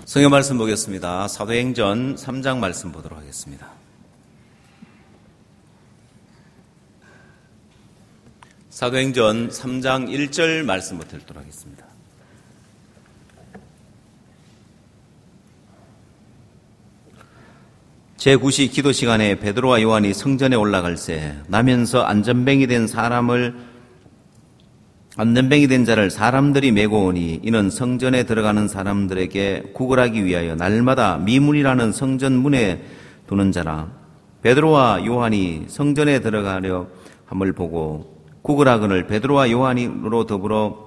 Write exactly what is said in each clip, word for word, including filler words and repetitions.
성경 말씀 보겠습니다. 사도행전 삼 장 말씀 보도록 하겠습니다. 사도행전 삼 장 일 절 말씀부터 읽도록 하겠습니다. 제구 시 기도 시간에 베드로와 요한이 성전에 올라갈새 나면서 안전뱅이 된 사람을 안전뱅이 된 자를 사람들이 메고 오니 이는 성전에 들어가는 사람들에게 구걸하기 위하여 날마다 미문이라는 성전 문에 두는 자라. 베드로와 요한이 성전에 들어가려 함을 보고 구걸하거늘 베드로와 요한으로 더불어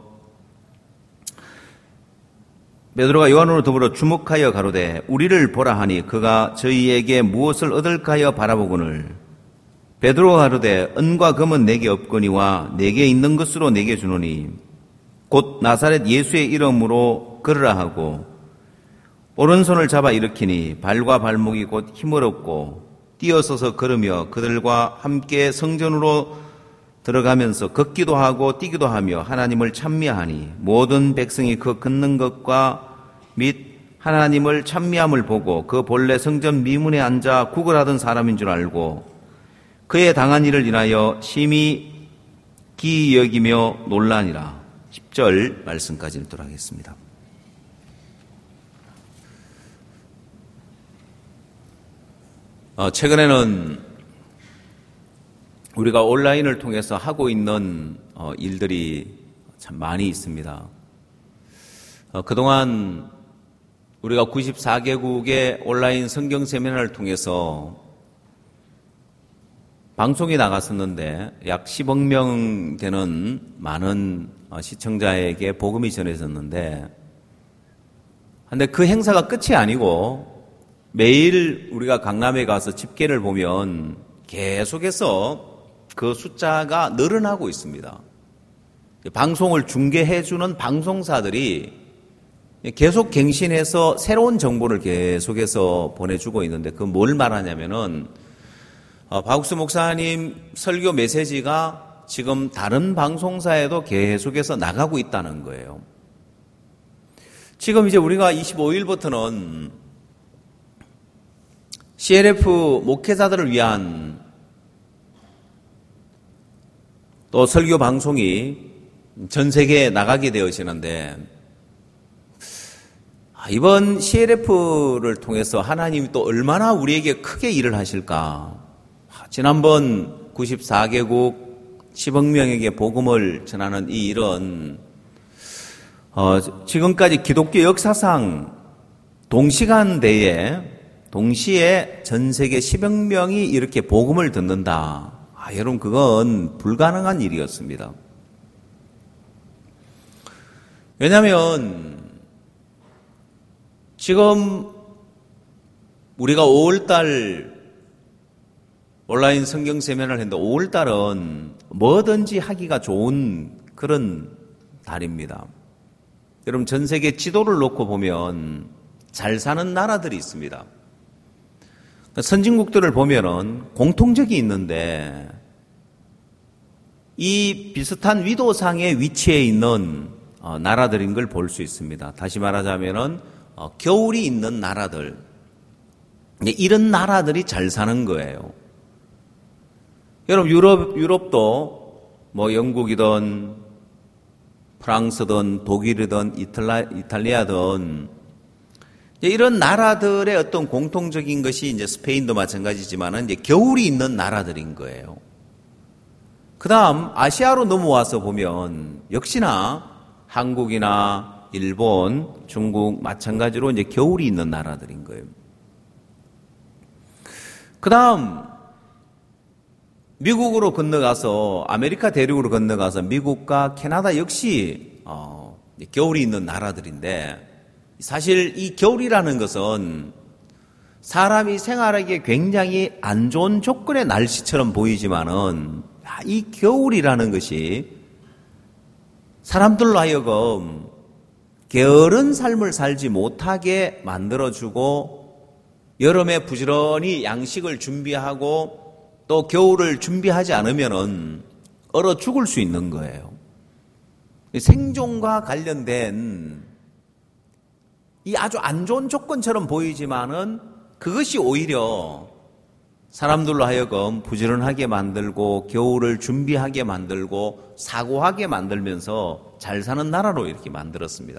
베드로가 요한으로 더불어 주목하여 가로되 우리를 보라 하니 그가 저희에게 무엇을 얻을까 하여 바라보거늘 베드로가 가로되 은과 금은 내게 없거니와 내게 있는 것으로 내게 주노니 곧 나사렛 예수의 이름으로 걸으라 하고 오른손을 잡아 일으키니 발과 발목이 곧 힘을 얻고 뛰어서서 걸으며 그들과 함께 성전으로 들어가면서 걷기도 하고 뛰기도 하며 하나님을 찬미하니 모든 백성이 그 걷는 것과 및 하나님을 찬미함을 보고 그 본래 성전 미문에 앉아 구걸하던 사람인 줄 알고 그의 당한 일을 인하여 심히 기이 여기며 놀라니라. 십 절 말씀까지 읽도록 하겠습니다. 어, 최근에는 우리가 온라인을 통해서 하고 있는 어, 일들이 참 많이 있습니다. 어, 그동안 우리가 구십사 개국의 온라인 성경 세미나를 통해서 방송이 나갔었는데 약 십억 명 되는 많은 시청자에게 복음이 전해졌는데 근데 그 행사가 끝이 아니고 매일 우리가 강남에 가서 집계를 보면 계속해서 그 숫자가 늘어나고 있습니다. 방송을 중계해주는 방송사들이 계속 갱신해서 새로운 정보를 계속해서 보내주고 있는데 그 뭘 말하냐면은 어, 박욱수 목사님 설교 메시지가 지금 다른 방송사에도 계속해서 나가고 있다는 거예요. 지금 이제 우리가 이십오 일부터는 씨엘에프 목회자들을 위한 또 설교 방송이 전 세계에 나가게 되어지는데 이번 씨엘에프를 통해서 하나님이 또 얼마나 우리에게 크게 일을 하실까. 지난번 구십사 개국 십억 명에게 복음을 전하는 이 일은 어, 지금까지 기독교 역사상 동시간대에 동시에 전 세계 십억 명이 이렇게 복음을 듣는다. 아, 여러분 그건 불가능한 일이었습니다. 왜냐하면 지금 우리가 오월달 온라인 성경 세미나를 했는데 오월달은 뭐든지 하기가 좋은 그런 달입니다. 여러분 전 세계 지도를 놓고 보면 잘 사는 나라들이 있습니다. 선진국들을 보면은 공통적이 있는데 이 비슷한 위도상의 위치에 있는 나라들인 걸 볼 수 있습니다. 다시 말하자면은 겨울이 있는 나라들, 이런 나라들이 잘 사는 거예요. 여러분 유럽 유럽도 뭐 영국이든 프랑스든 독일이든 이탈라, 이탈리아든 이런 나라들의 어떤 공통적인 것이 이제 스페인도 마찬가지지만은 이제 겨울이 있는 나라들인 거예요. 그다음 아시아로 넘어와서 보면 역시나 한국이나 일본, 중국 마찬가지로 이제 겨울이 있는 나라들인 거예요. 그다음 미국으로 건너가서 아메리카 대륙으로 건너가서 미국과 캐나다 역시 어, 겨울이 있는 나라들인데 사실 이 겨울이라는 것은 사람이 생활하기에 굉장히 안 좋은 조건의 날씨처럼 보이지만은 이 겨울이라는 것이 사람들로 하여금 게으른 삶을 살지 못하게 만들어주고 여름에 부지런히 양식을 준비하고 또 겨울을 준비하지 않으면은 얼어 죽을 수 있는 거예요. 생존과 관련된 이 아주 안 좋은 조건처럼 보이지만은 그것이 오히려 사람들로 하여금 부지런하게 만들고 겨울을 준비하게 만들고 사고하게 만들면서 잘 사는 나라로 이렇게 만들었습니다.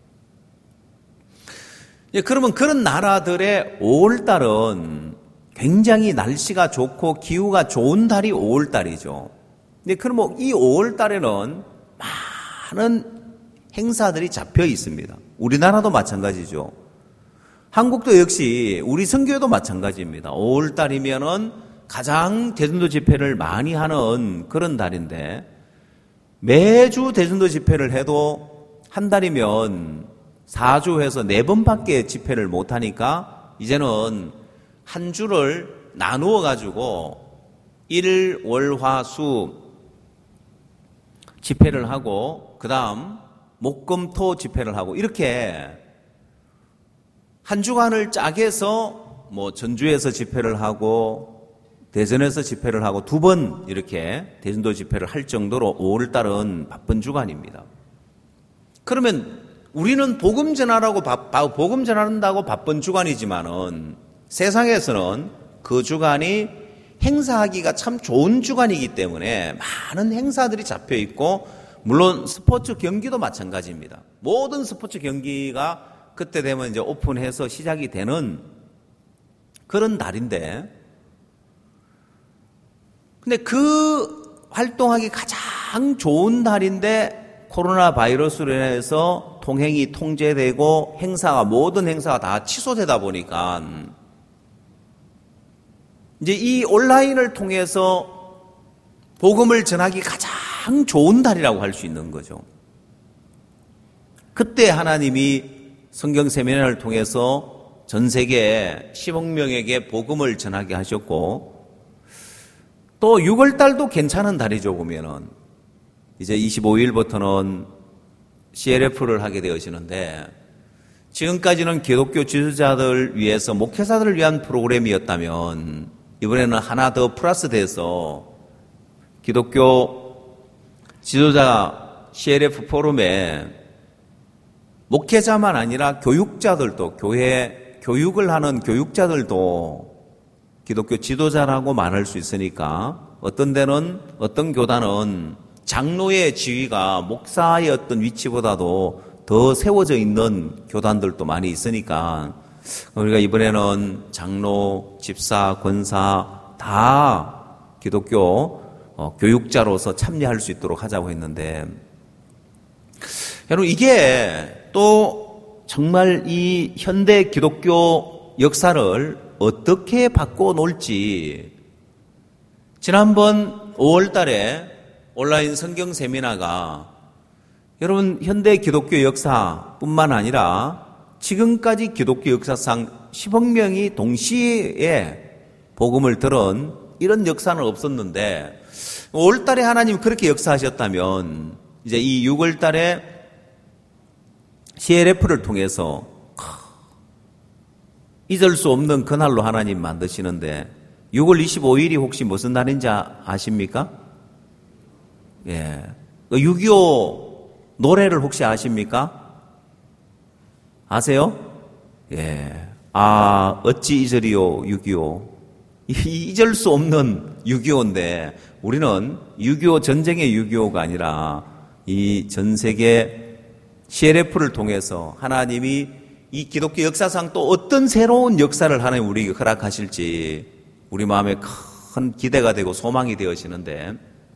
예, 그러면 그런 나라들의 오월달은 굉장히 날씨가 좋고 기후가 좋은 달이 오월달이죠. 근데 그러면 이 오월달에는 많은 행사들이 잡혀 있습니다. 우리나라도 마찬가지죠. 한국도 역시 우리 선교회도 마찬가지입니다. 오월달이면은 가장 대전도 집회를 많이 하는 그런 달인데 매주 대전도 집회를 해도 한 달이면 사 주 해서 네 번밖에 집회를 못하니까 이제는 한 주를 나누어 가지고 일, 월, 화, 수 집회를 하고 그 다음 목, 금, 토 집회를 하고 이렇게 한 주간을 짜게서 뭐 전주에서 집회를 하고 대전에서 집회를 하고 두 번 이렇게 대전도 집회를 할 정도로 오월달은 바쁜 주간입니다. 그러면 우리는 복음 전하라고 바, 복음 전한다고 바쁜 주간이지만은 세상에서는 그 주간이 행사하기가 참 좋은 주간이기 때문에 많은 행사들이 잡혀 있고 물론 스포츠 경기도 마찬가지입니다. 모든 스포츠 경기가 그때 되면 이제 오픈해서 시작이 되는 그런 달인데 근데 그 활동하기 가장 좋은 달인데 코로나 바이러스로 인해서 통행이 통제되고 행사가 모든 행사가 다 취소되다 보니까 이제 이 온라인을 통해서 복음을 전하기 가장 좋은 달이라고 할 수 있는 거죠. 그때 하나님이 성경 세미나를 통해서 전 세계 십억 명에게 복음을 전하게 하셨고 또 유월 달도 괜찮은 달이죠. 보면은 이제 이십오 일부터는 씨엘에프를 하게 되어지는데 지금까지는 기독교 지도자들 위해서 목회자들을 위한 프로그램이었다면 이번에는 하나 더 플러스 돼서 기독교 지도자 씨엘에프 포럼에 목회자만 아니라 교육자들도 교회 교육을 하는 교육자들도 기독교 지도자라고 말할 수 있으니까 어떤 데는 어떤 교단은 장로의 지위가 목사의 어떤 위치보다도 더 세워져 있는 교단들도 많이 있으니까 우리가 이번에는 장로, 집사, 권사 다 기독교 어, 교육자로서 참여할 수 있도록 하자고 했는데 여러분 이게 또 정말 이 현대 기독교 역사를 어떻게 바꿔놓을지 지난번 오월 달에 온라인 성경 세미나가 여러분 현대 기독교 역사뿐만 아니라 지금까지 기독교 역사상 십억 명이 동시에 복음을 들은 이런 역사는 없었는데 오월 달에 하나님 그렇게 역사하셨다면 이제 이 유월 달에 씨엘에프를 통해서 잊을 수 없는 그날로 하나님 만드시는데 유월 이십오 일이 혹시 무슨 날인지 아십니까? 예. 육이오 노래를 혹시 아십니까? 아세요? 예. 아, 어찌 잊으리요, 육이오. 잊을 수 없는 육이오인데, 우리는 육이오 전쟁의 육이오가 아니라, 이 전 세계 씨엘에프를 통해서 하나님이 이 기독교 역사상 또 어떤 새로운 역사를 하나님 우리에게 허락하실지, 우리 마음에 큰 기대가 되고 소망이 되어지는데,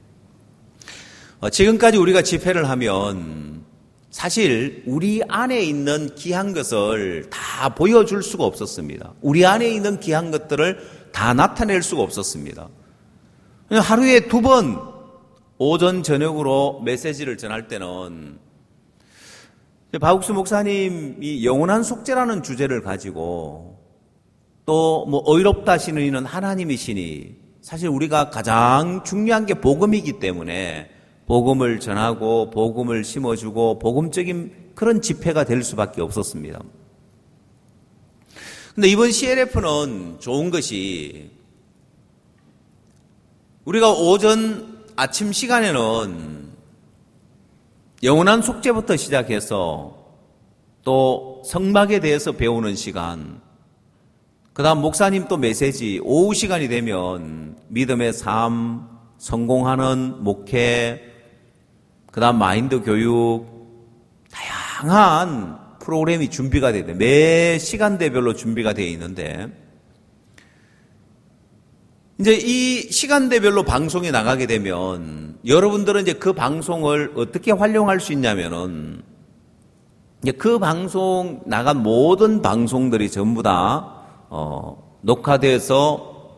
지금까지 우리가 집회를 하면 사실 우리 안에 있는 귀한 것을 다 보여줄 수가 없었습니다. 우리 안에 있는 귀한 것들을 다 나타낼 수가 없었습니다. 하루에 두 번 오전 저녁으로 메시지를 전할 때는 박욱수 목사님이 영원한 속죄라는 주제를 가지고 또 뭐 어이롭다 시는 하나님이시니 사실 우리가 가장 중요한 게 복음이기 때문에 복음을 전하고 복음을 심어주고 복음적인 그런 집회가 될 수밖에 없었습니다. 그런데 이번 씨엘에프는 좋은 것이 우리가 오전 아침 시간에는 영원한 속죄부터 시작해서 또 성막에 대해서 배우는 시간, 그 다음 목사님 또 메시지, 오후 시간이 되면 믿음의 삶, 성공하는 목회, 그 다음 마인드 교육, 다양한 프로그램이 준비가 되어 있는데, 매 시간대별로 준비가 되어 있는데, 이제 이 시간대별로 방송이 나가게 되면 여러분들은 이제 그 방송을 어떻게 활용할 수 있냐면은 이제 그 방송 나간 모든 방송들이 전부 다 어, 녹화돼서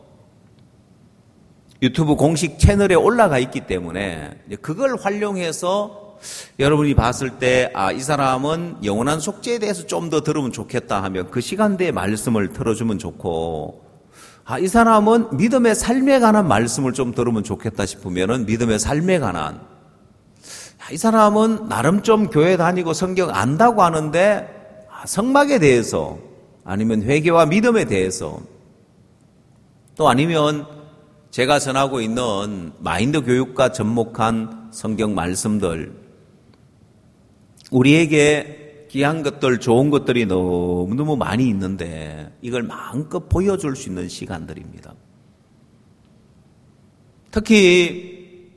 유튜브 공식 채널에 올라가 있기 때문에 이제 그걸 활용해서 여러분이 봤을 때 아, 이 사람은 영원한 속죄에 대해서 좀 더 들으면 좋겠다 하면 그 시간대에 말씀을 들어주면 좋고, 아, 이 사람은 믿음의 삶에 관한 말씀을 좀 들으면 좋겠다 싶으면은 믿음의 삶에 관한, 아, 이 사람은 나름 좀 교회 다니고 성경 안다고 하는데 아, 성막에 대해서 아니면 회개와 믿음에 대해서, 또 아니면 제가 전하고 있는 마인드 교육과 접목한 성경 말씀들, 우리에게 귀한 것들, 좋은 것들이 너무너무 많이 있는데 이걸 마음껏 보여줄 수 있는 시간들입니다. 특히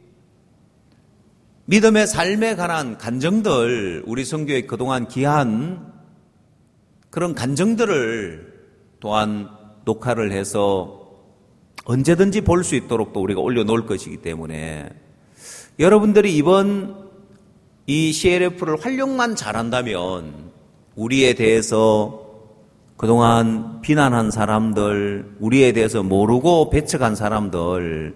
믿음의 삶에 관한 간증들, 우리 선교에 그동안 귀한 그런 간증들을 또한 녹화를 해서 언제든지 볼 수 있도록 또 우리가 올려놓을 것이기 때문에 여러분들이 이번 이 씨엘에프를 활용만 잘한다면 우리에 대해서 그동안 비난한 사람들, 우리에 대해서 모르고 배척한 사람들,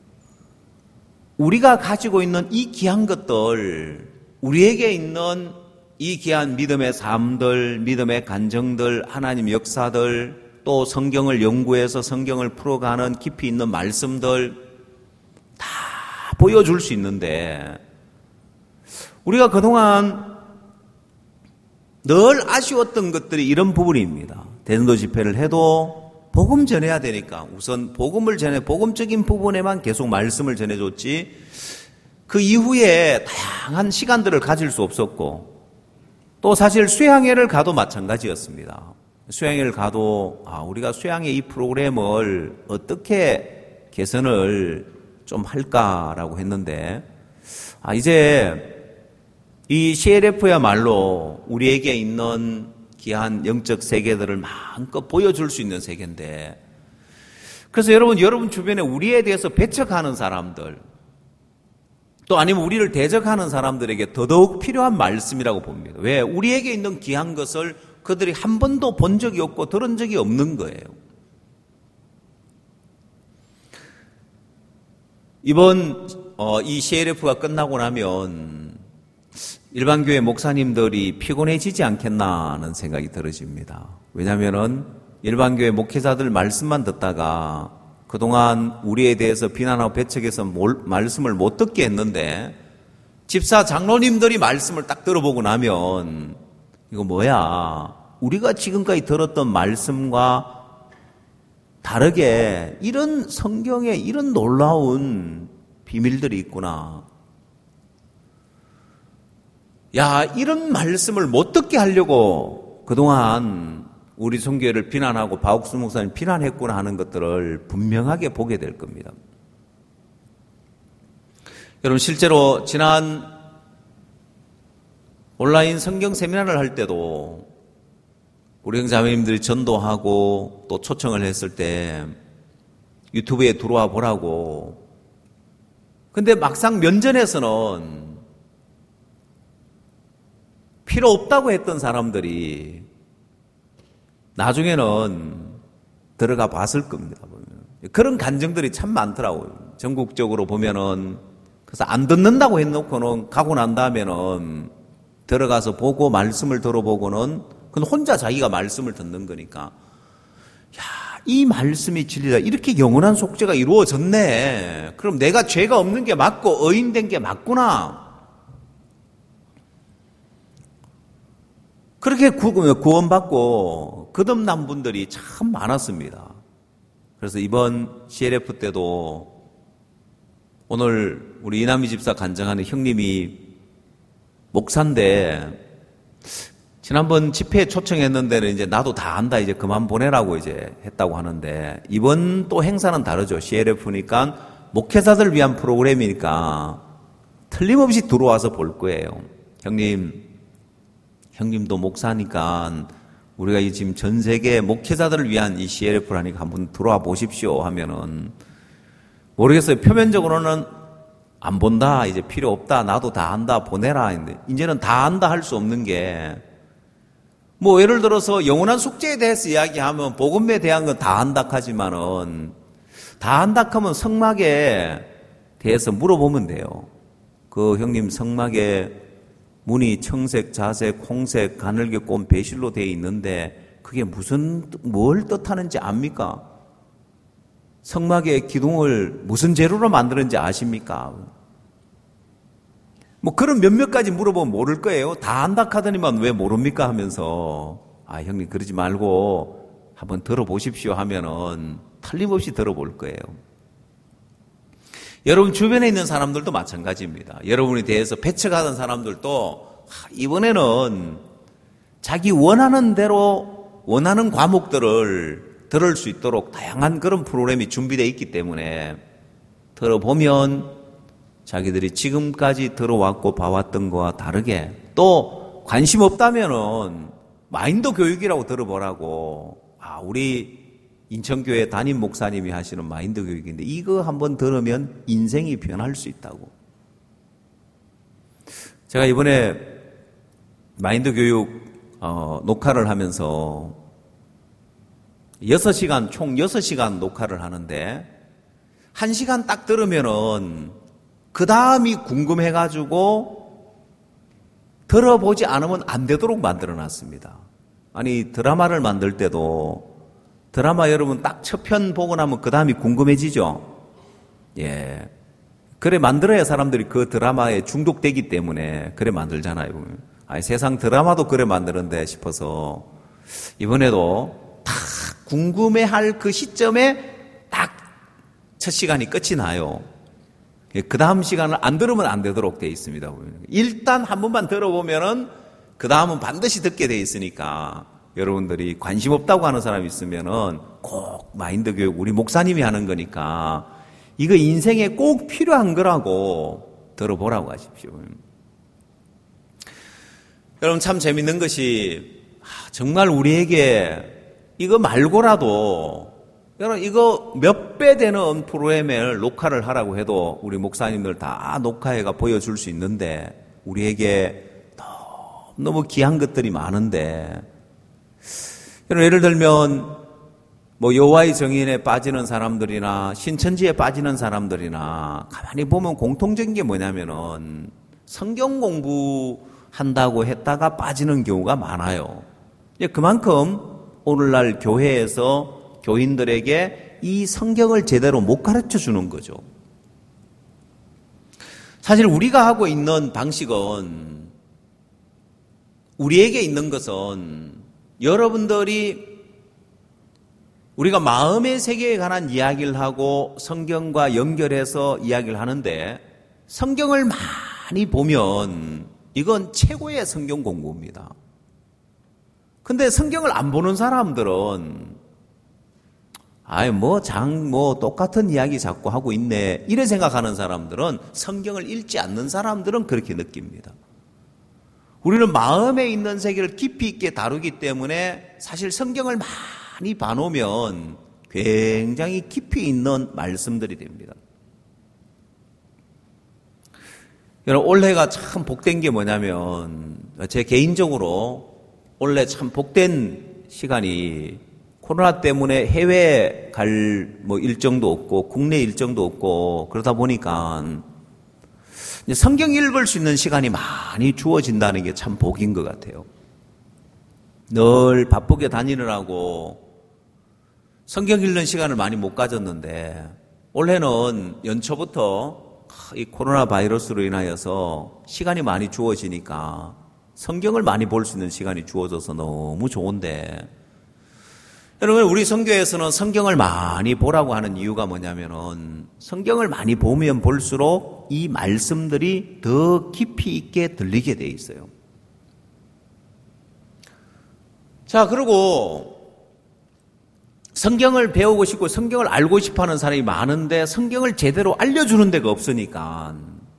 우리가 가지고 있는 이 귀한 것들, 우리에게 있는 이 귀한 믿음의 삶들, 믿음의 간증들, 하나님 역사들, 또 성경을 연구해서 성경을 풀어가는 깊이 있는 말씀들 다 보여줄 수 있는데, 우리가 그동안 늘 아쉬웠던 것들이 이런 부분입니다. 대전도 집회를 해도 복음 전해야 되니까 우선 복음을 전해, 복음적인 부분에만 계속 말씀을 전해줬지, 그 이후에 다양한 시간들을 가질 수 없었고, 또 사실 수양회를 가도 마찬가지였습니다. 수양회를 가도 아, 우리가 수양회 이 프로그램을 어떻게 개선을 좀 할까라고 했는데, 아, 이제 이 씨엘에프야말로 우리에게 있는 귀한 영적 세계들을 마음껏 보여줄 수 있는 세계인데, 그래서 여러분, 여러분 주변에 우리에 대해서 배척하는 사람들, 또 아니면 우리를 대적하는 사람들에게 더더욱 필요한 말씀이라고 봅니다. 왜? 우리에게 있는 귀한 것을 그들이 한 번도 본 적이 없고 들은 적이 없는 거예요. 이번 어, 이 씨엘에프가 끝나고 나면 일반교회 목사님들이 피곤해지지 않겠나 하는 생각이 들어집니다. 왜냐하면 일반교회 목회자들 말씀만 듣다가 그동안 우리에 대해서 비난하고 배척해서 말씀을 못 듣게 했는데, 집사 장로님들이 말씀을 딱 들어보고 나면 이거 뭐야, 우리가 지금까지 들었던 말씀과 다르게 이런 성경에 이런 놀라운 비밀들이 있구나. 야, 이런 말씀을 못 듣게 하려고 그동안 우리 선교회를 비난하고 박옥수 목사님 비난했구나 하는 것들을 분명하게 보게 될 겁니다. 여러분, 실제로 지난 온라인 성경 세미나를 할 때도 우리 형제자매님들이 전도하고 또 초청을 했을 때 유튜브에 들어와 보라고. 근데 막상 면전에서는 필요 없다고 했던 사람들이 나중에는 들어가 봤을 겁니다. 그런 간증들이 참 많더라고요. 전국적으로 보면은. 그래서 안 듣는다고 해놓고는 가고 난 다음에는 들어가서 보고 말씀을 들어보고는 그건 혼자 자기가 말씀을 듣는 거니까, 야, 이 말씀이 진리다. 이렇게 영원한 속죄가 이루어졌네. 그럼 내가 죄가 없는 게 맞고 의인된 게 맞구나. 그렇게 구원받고 거듭난 분들이 참 많았습니다. 그래서 이번 씨엘에프 때도 오늘 우리 이남희 집사 간증하는 형님이 목사인데 지난번 집회에 초청했는데는 이제 나도 다 안다 이제 그만 보내라고 이제 했다고 하는데 이번 또 행사는 다르죠. 씨엘에프니까 목회자들 위한 프로그램이니까 틀림없이 들어와서 볼 거예요. 형님, 형님도 목사니까 우리가 이 지금 전 세계 목회자들을 위한 이 씨엘에프라니까 한번 들어와 보십시오 하면은 모르겠어요. 표면적으로는 안 본다, 이제 필요 없다, 나도 다 안다, 보내라 했는데 이제는 다 안다 할 수 없는 게 뭐 예를 들어서 영원한 숙제에 대해서 이야기하면 복음에 대한 건 다 안다 하지만은 다 안다 하면 성막에 대해서 물어보면 돼요. 그 형님 성막에 문이 청색, 자색, 홍색, 가늘게 꼰 배실로 되어 있는데 그게 무슨 뭘 뜻하는지 압니까? 성막의 기둥을 무슨 재료로 만드는지 아십니까? 뭐 그런 몇몇 가지 물어보면 모를 거예요. 다 안다 하더니만 왜 모릅니까 하면서 아 형님 그러지 말고 한번 들어보십시오 하면은 틀림없이 들어볼 거예요. 여러분 주변에 있는 사람들도 마찬가지입니다. 여러분에 대해서 배척하던 사람들도 이번에는 자기 원하는 대로 원하는 과목들을 들을 수 있도록 다양한 그런 프로그램이 준비되어 있기 때문에 들어보면 자기들이 지금까지 들어왔고 봐왔던 거와 다르게 또 관심 없다면은 마인드 교육이라고 들어보라고 아 우리 인천교회 담임 목사님이 하시는 마인드 교육인데 이거 한번 들으면 인생이 변할 수 있다고. 제가 이번에 마인드 교육 어, 녹화를 하면서 여섯 시간 총 여섯 시간 녹화를 하는데 한 시간 딱 들으면은 그 다음이 궁금해가지고 들어보지 않으면 안 되도록 만들어놨습니다. 아니 드라마를 만들 때도 드라마 여러분 딱 첫 편 보고 나면 그 다음이 궁금해지죠? 예. 그래 만들어야 사람들이 그 드라마에 중독되기 때문에 그래 만들잖아요. 아니 세상 드라마도 그래 만드는데 싶어서 이번에도 다 궁금해할 그 시점에 딱 첫 시간이 끝이 나요. 그 다음 시간을 안 들으면 안 되도록 되어 있습니다. 일단 한 번만 들어보면은 그 다음은 반드시 듣게 되어 있으니까 여러분들이 관심 없다고 하는 사람이 있으면은 꼭 마인드 교육 우리 목사님이 하는 거니까 이거 인생에 꼭 필요한 거라고 들어보라고 하십시오. 여러분 참 재밌는 것이 정말 우리에게 이거 말고라도 여러분 이거 몇 배 되는 프로그램을 녹화를 하라고 해도 우리 목사님들 다 녹화해가 보여줄 수 있는데 우리에게 너무 귀한 것들이 많은데 여러분 예를 들면 뭐 여호와의 정인에 빠지는 사람들이나 신천지에 빠지는 사람들이나 가만히 보면 공통적인 게 뭐냐면은 성경 공부한다고 했다가 빠지는 경우가 많아요. 그만큼 오늘날 교회에서 교인들에게 이 성경을 제대로 못 가르쳐 주는 거죠. 사실 우리가 하고 있는 방식은 우리에게 있는 것은 여러분들이 우리가 마음의 세계에 관한 이야기를 하고 성경과 연결해서 이야기를 하는데 성경을 많이 보면 이건 최고의 성경 공부입니다. 근데 성경을 안 보는 사람들은 아이 뭐 장 뭐 똑같은 이야기 자꾸 하고 있네 이래 생각하는 사람들은 성경을 읽지 않는 사람들은 그렇게 느낍니다. 우리는 마음에 있는 세계를 깊이 있게 다루기 때문에 사실 성경을 많이 봐놓으면 굉장히 깊이 있는 말씀들이 됩니다. 여러분 올해가 참 복된 게 뭐냐면 제 개인적으로 올해 참 복된 시간이 코로나 때문에 해외 갈 뭐 일정도 없고 국내 일정도 없고 그러다 보니까 성경 읽을 수 있는 시간이 많이 주어진다는 게 참 복인 것 같아요. 늘 바쁘게 다니느라고 성경 읽는 시간을 많이 못 가졌는데 올해는 연초부터 이 코로나 바이러스로 인하여서 시간이 많이 주어지니까 성경을 많이 볼 수 있는 시간이 주어져서 너무 좋은데 여러분 우리 선교에서는 성경을 많이 보라고 하는 이유가 뭐냐면은 성경을 많이 보면 볼수록 이 말씀들이 더 깊이 있게 들리게 돼 있어요. 자, 그리고 성경을 배우고 싶고 성경을 알고 싶어 하는 사람이 많은데 성경을 제대로 알려주는 데가 없으니까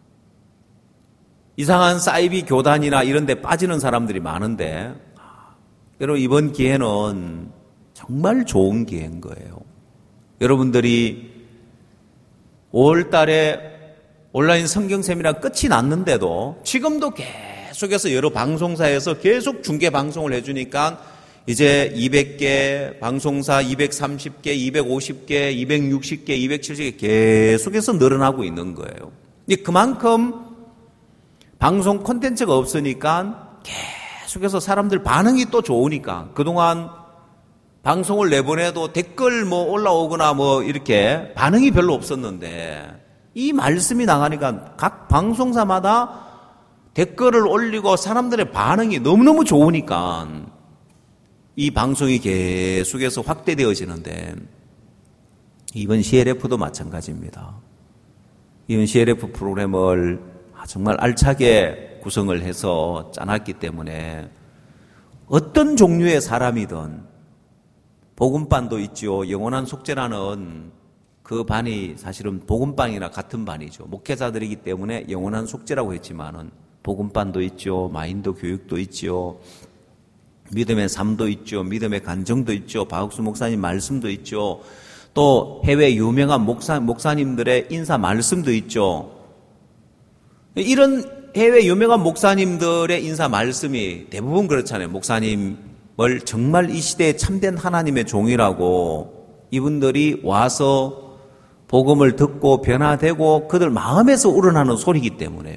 이상한 사이비 교단이나 이런 데 빠지는 사람들이 많은데, 여러분 이번 기회는 정말 좋은 기회인 거예요. 여러분들이 오월 달에 온라인 성경 세미나 끝이 났는데도 지금도 계속해서 여러 방송사에서 계속 중계 방송을 해주니까 이제 이백 개, 방송사 이백삼십 개, 이백오십 개, 이백육십 개, 이백칠십 개 계속해서 늘어나고 있는 거예요. 그만큼 방송 콘텐츠가 없으니까 계속해서 사람들 반응이 또 좋으니까 그동안 방송을 내보내도 댓글 뭐 올라오거나 뭐 이렇게 반응이 별로 없었는데 이 말씀이 나가니까 각 방송사마다 댓글을 올리고 사람들의 반응이 너무너무 좋으니까 이 방송이 계속해서 확대되어지는데 이번 씨엘에프도 마찬가지입니다. 이번 씨엘에프 프로그램을 정말 알차게 구성을 해서 짜놨기 때문에 어떤 종류의 사람이든 복음반도 있죠. 영원한 속죄라는 그 반이 사실은 복음반이나 같은 반이죠. 목회자들이기 때문에 영원한 속죄라고 했지만은 복음반도 있죠. 마인드 교육도 있죠. 믿음의 삶도 있죠. 믿음의 간정도 있죠. 박옥수 목사님 말씀도 있죠. 또 해외 유명한 목사, 목사님들의 인사 말씀도 있죠. 이런 해외 유명한 목사님들의 인사 말씀이 대부분 그렇잖아요. 목사님을 정말 이 시대에 참된 하나님의 종이라고 이분들이 와서 복음을 듣고 변화되고 그들 마음에서 우러나는 소리이기 때문에요.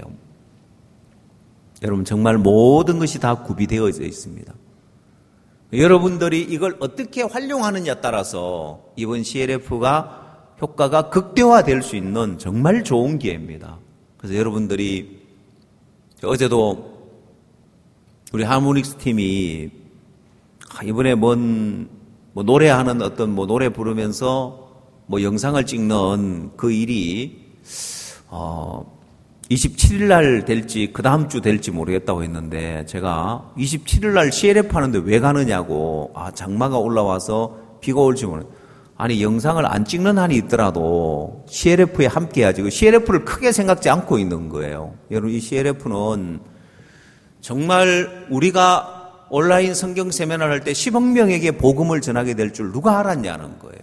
여러분 정말 모든 것이 다 구비되어져 있습니다. 여러분들이 이걸 어떻게 활용하느냐에 따라서 이번 씨엘에프가 효과가 극대화될 수 있는 정말 좋은 기회입니다. 그래서 여러분들이 어제도 우리 하모닉스 팀이 이번에 뭔 뭐 노래하는 어떤 뭐 노래 부르면서 뭐 영상을 찍는 그 일이 어 이십칠 일 날 될지 그 다음 주 될지 모르겠다고 했는데 제가 이십칠 일 날 씨엘에프 하는데 왜 가느냐고, 아 장마가 올라와서 비가 올지 모르 아니 영상을 안 찍는 한이 있더라도 씨엘에프에 함께 해야지. 그 씨엘에프를 크게 생각지 않고 있는 거예요. 여러분 이 씨엘에프는 정말 우리가 온라인 성경 세미나를 할 때 십억 명에게 복음을 전하게 될 줄 누가 알았냐는 거예요.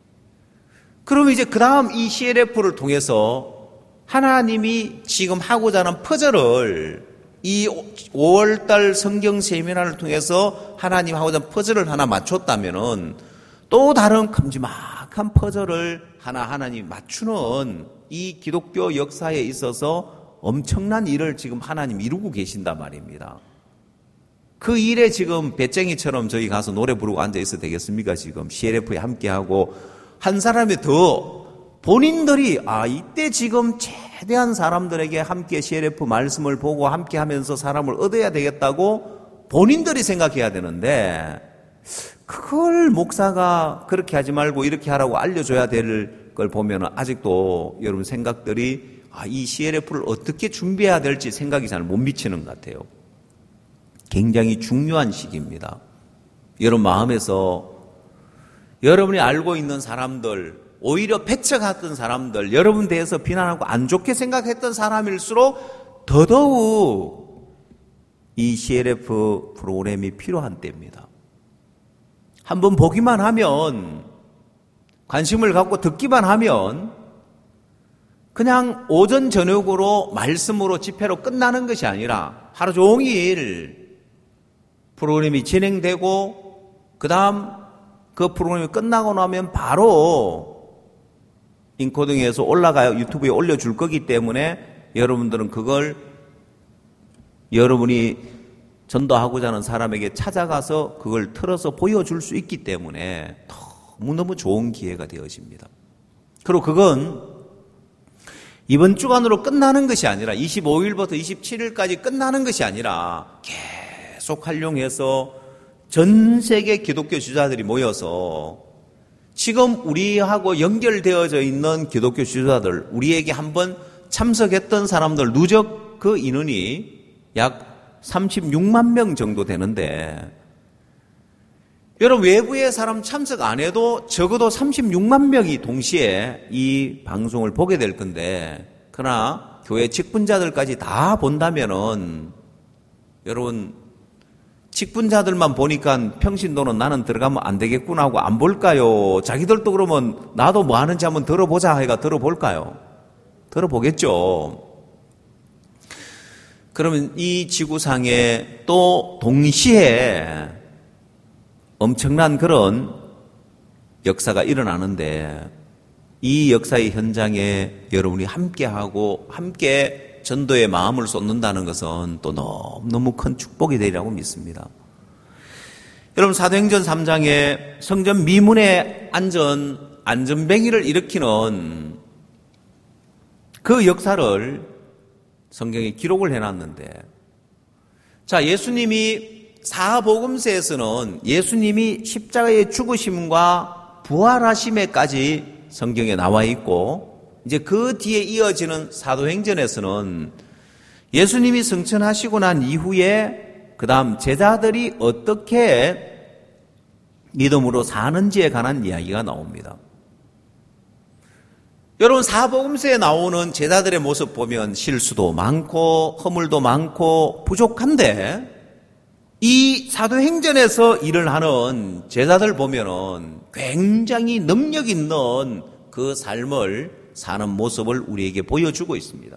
그럼 이제 그 다음 이 씨엘에프를 통해서 하나님이 지금 하고자 하는 퍼즐을 이 오월달 성경 세미나를 통해서 하나님 하고자 하는 퍼즐을 하나 맞췄다면은 또 다른 큼지막한 퍼즐을 하나 하나님 맞추는 이 기독교 역사에 있어서 엄청난 일을 지금 하나님 이루고 계신단 말입니다. 그 일에 지금 배짱이처럼 저희 가서 노래 부르고 앉아 있어도 되겠습니까? 지금 씨엘에프에 함께하고 한 사람이 더 본인들이 아 이때 지금 최대한 사람들에게 함께 씨엘에프 말씀을 보고 함께 하면서 사람을 얻어야 되겠다고 본인들이 생각해야 되는데 그걸 목사가 그렇게 하지 말고 이렇게 하라고 알려줘야 될 걸 보면 아직도 여러분 생각들이 아, 이 씨엘에프를 어떻게 준비해야 될지 생각이 잘 못 미치는 것 같아요. 굉장히 중요한 시기입니다. 여러분 마음에서 여러분이 알고 있는 사람들, 오히려 배척했던 사람들, 여러분 대해서 비난하고 안 좋게 생각했던 사람일수록 더더욱 이 씨엘에프 프로그램이 필요한 때입니다. 한번 보기만 하면, 관심을 갖고 듣기만 하면 그냥 오전 저녁으로 말씀으로 집회로 끝나는 것이 아니라 하루 종일 프로그램이 진행되고 그 다음 그 프로그램이 끝나고 나면 바로 인코딩에서 올라가요. 유튜브에 올려줄 거기 때문에 여러분들은 그걸 여러분이 전도하고자 하는 사람에게 찾아가서 그걸 틀어서 보여줄 수 있기 때문에 너무너무 좋은 기회가 되어집니다. 그리고 그건 이번 주간으로 끝나는 것이 아니라 이십오 일부터 이십칠 일까지 끝나는 것이 아니라 계속 활용해서 전 세계 기독교 지도자들이 모여서 지금 우리하고 연결되어져 있는 기독교 지도자들, 우리에게 한번 참석했던 사람들 누적 그 인원이 약 삼십육만 명 정도 되는데 여러분, 외부의 사람 참석 안 해도 적어도 삼십육만 명이 동시에 이 방송을 보게 될 건데, 그러나 교회 직분자들까지 다 본다면은 여러분, 직분자들만 보니까 평신도는 나는 들어가면 안 되겠구나 하고 안 볼까요? 자기들도 그러면 나도 뭐 하는지 한번 들어보자 하니까 들어볼까요? 들어보겠죠. 그러면 이 지구상에 또 동시에 엄청난 그런 역사가 일어나는데, 이 역사의 현장에 여러분이 함께하고 함께 전도의 마음을 쏟는다는 것은 또 너무너무 큰 축복이 되리라고 믿습니다. 여러분, 사도행전 삼 장에 성전 미문의 안전, 안전뱅이를 일으키는 그 역사를 성경에 기록을 해놨는데, 자, 예수님이 사복음서에서는 예수님이 십자가의 죽으심과 부활하심에까지 성경에 나와 있고, 이제 그 뒤에 이어지는 사도행전에서는 예수님이 승천하시고 난 이후에 그 다음 제자들이 어떻게 믿음으로 사는지에 관한 이야기가 나옵니다. 여러분, 사복음서에 나오는 제자들의 모습 보면 실수도 많고 허물도 많고 부족한데, 이 사도행전에서 일을 하는 제자들 보면은 굉장히 능력 있는 그 삶을 사는 모습을 우리에게 보여주고 있습니다.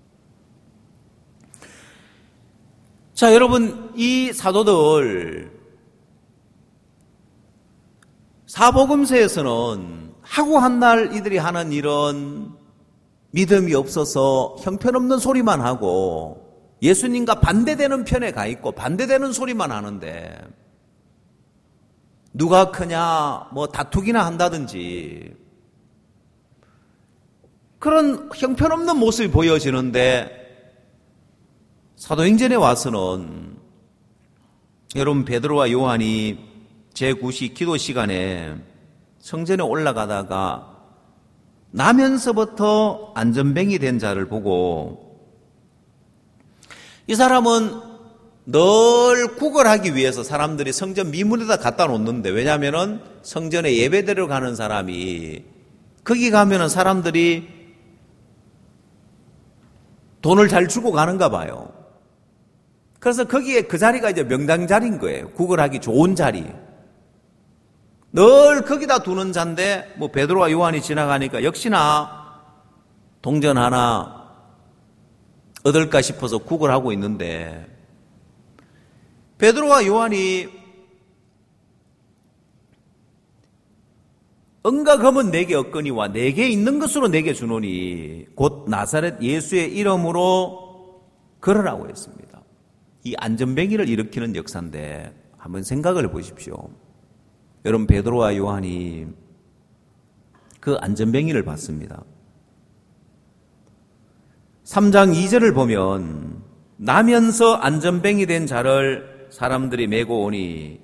자, 여러분, 이 사도들 사복음서에서는 하고 한 날 이들이 하는 일은 믿음이 없어서 형편없는 소리만 하고 예수님과 반대되는 편에 가 있고 반대되는 소리만 하는데, 누가 크냐 뭐 다투기나 한다든지 그런 형편없는 모습이 보여지는데, 사도행전에 와서는 여러분, 베드로와 요한이 제구 시 기도 시간에 성전에 올라가다가 나면서부터 안전뱅이 된 자를 보고, 이 사람은 늘 구걸하기 위해서 사람들이 성전 미문에다 갖다 놓는데, 왜냐하면은 성전에 예배드리러 가는 사람이 거기 가면은 사람들이 돈을 잘 주고 가는가 봐요. 그래서 거기에 그 자리가 이제 명당 자리인 거예요. 구걸하기 좋은 자리. 늘 거기다 두는 자인데, 뭐 베드로와 요한이 지나가니까 역시나 동전 하나 얻을까 싶어서 구걸하고 있는데, 베드로와 요한이 은과 금은 내게 없거니와 내게 있는 것으로 내게 주노니 곧 나사렛 예수의 이름으로 걸으라고 했습니다. 이 안전뱅이를 일으키는 역사인데 한번 생각을 해보십시오. 여러분, 베드로와 요한이 그 안전뱅이를 받습니다. 삼 장 이 절을 보면 나면서 안전뱅이 된 자를 사람들이 메고 오니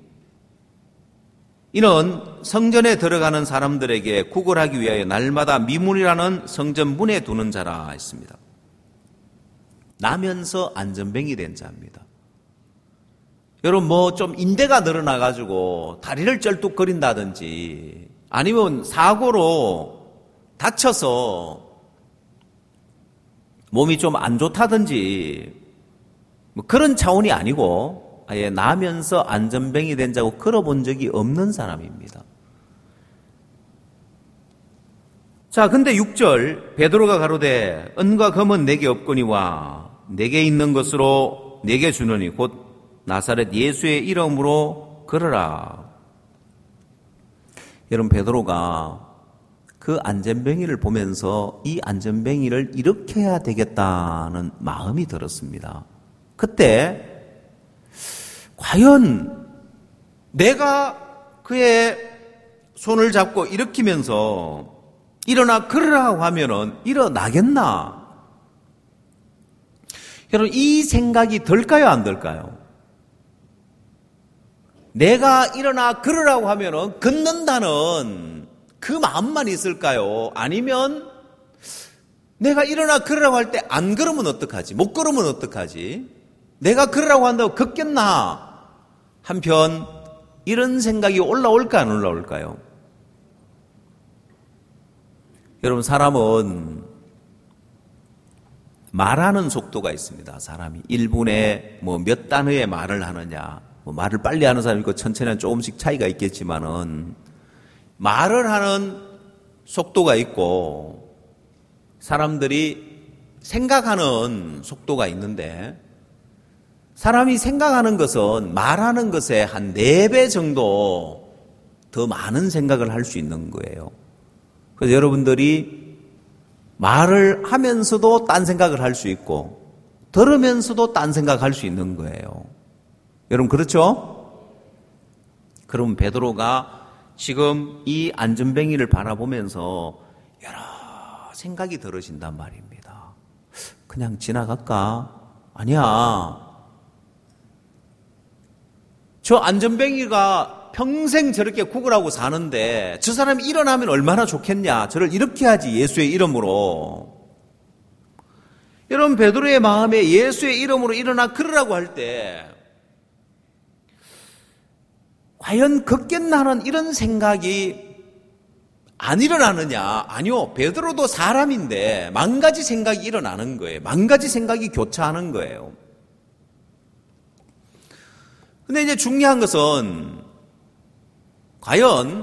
이는 성전에 들어가는 사람들에게 구걸하기 위하여 날마다 미문이라는 성전 문에 두는 자라 했습니다. 나면서 안전뱅이 된 자입니다. 여러분, 뭐 좀 인대가 늘어나가지고 다리를 쩔뚝거린다든지 아니면 사고로 다쳐서 몸이 좀 안 좋다든지 뭐 그런 차원이 아니고 아예 나면서 안전뱅이 된 자고 걸어본 적이 없는 사람입니다. 자, 근데 육 절 베드로가 가로되 은과 금은 내게 없거니와 내게 있는 것으로 내게 주노니 곧 나사렛 예수의 이름으로 걸으라. 여러분, 베드로가 그 안전뱅이를 보면서 이 안전뱅이를 일으켜야 되겠다는 마음이 들었습니다. 그때 과연 내가 그의 손을 잡고 일으키면서 일어나 걸으라고 하면은 일어나겠나? 여러분, 이 생각이 들까요, 안 들까요? 내가 일어나 걸으라고 하면은 걷는다는 그 마음만 있을까요? 아니면 내가 일어나 걸으라고 할 때 안 걸으면 어떡하지? 못 걸으면 어떡하지? 내가 걸으라고 한다고 걷겠나? 한편 이런 생각이 올라올까 안 올라올까요? 여러분, 사람은 말하는 속도가 있습니다. 사람이 일 분에 뭐 몇 단어의 말을 하느냐, 뭐 말을 빨리 하는 사람이 있고 천천히 하는 조금씩 차이가 있겠지만은 말을 하는 속도가 있고 사람들이 생각하는 속도가 있는데 사람이 생각하는 것은 말하는 것에 한 네 배 정도 더 많은 생각을 할 수 있는 거예요. 그래서 여러분들이 말을 하면서도 딴 생각을 할 수 있고 들으면서도 딴 생각할 수 있는 거예요. 여러분 그렇죠? 그럼 베드로가 지금 이 안전뱅이를 바라보면서 여러 생각이 들어진단 말입니다. 그냥 지나갈까? 아니야. 저 안전뱅이가 평생 저렇게 구걸하고 사는데 저 사람이 일어나면 얼마나 좋겠냐. 저를 이렇게 하지, 예수의 이름으로. 여러분, 베드로의 마음에 예수의 이름으로 일어나 걸으라고 할 때 과연 걷겠나 하는 이런 생각이 안 일어나느냐? 아니요. 베드로도 사람인데 만 가지 생각이 일어나는 거예요. 만 가지 생각이 교차하는 거예요. 근데 이제 중요한 것은 과연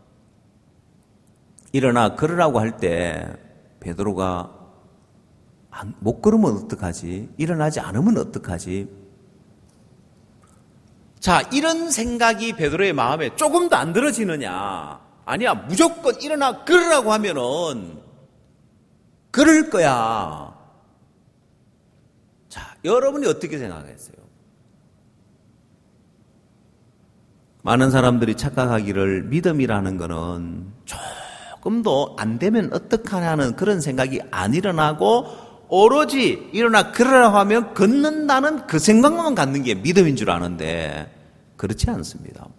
일어나 걸으라고 할 때 베드로가 못 걸으면 어떡하지? 일어나지 않으면 어떡하지? 자, 이런 생각이 베드로의 마음에 조금도 안 들어지느냐? 아니야, 무조건 일어나 걸으라고 하면은 걸을 거야. 자, 여러분이 어떻게 생각했어요? 많은 사람들이 착각하기를 믿음이라는 거는 조금도 안 되면 어떡하냐는 그런 생각이 안 일어나고 오로지 일어나 걸으라고 하면 걷는다는 그 생각만 갖는 게 믿음인 줄 아는데 그렇지 않습니다.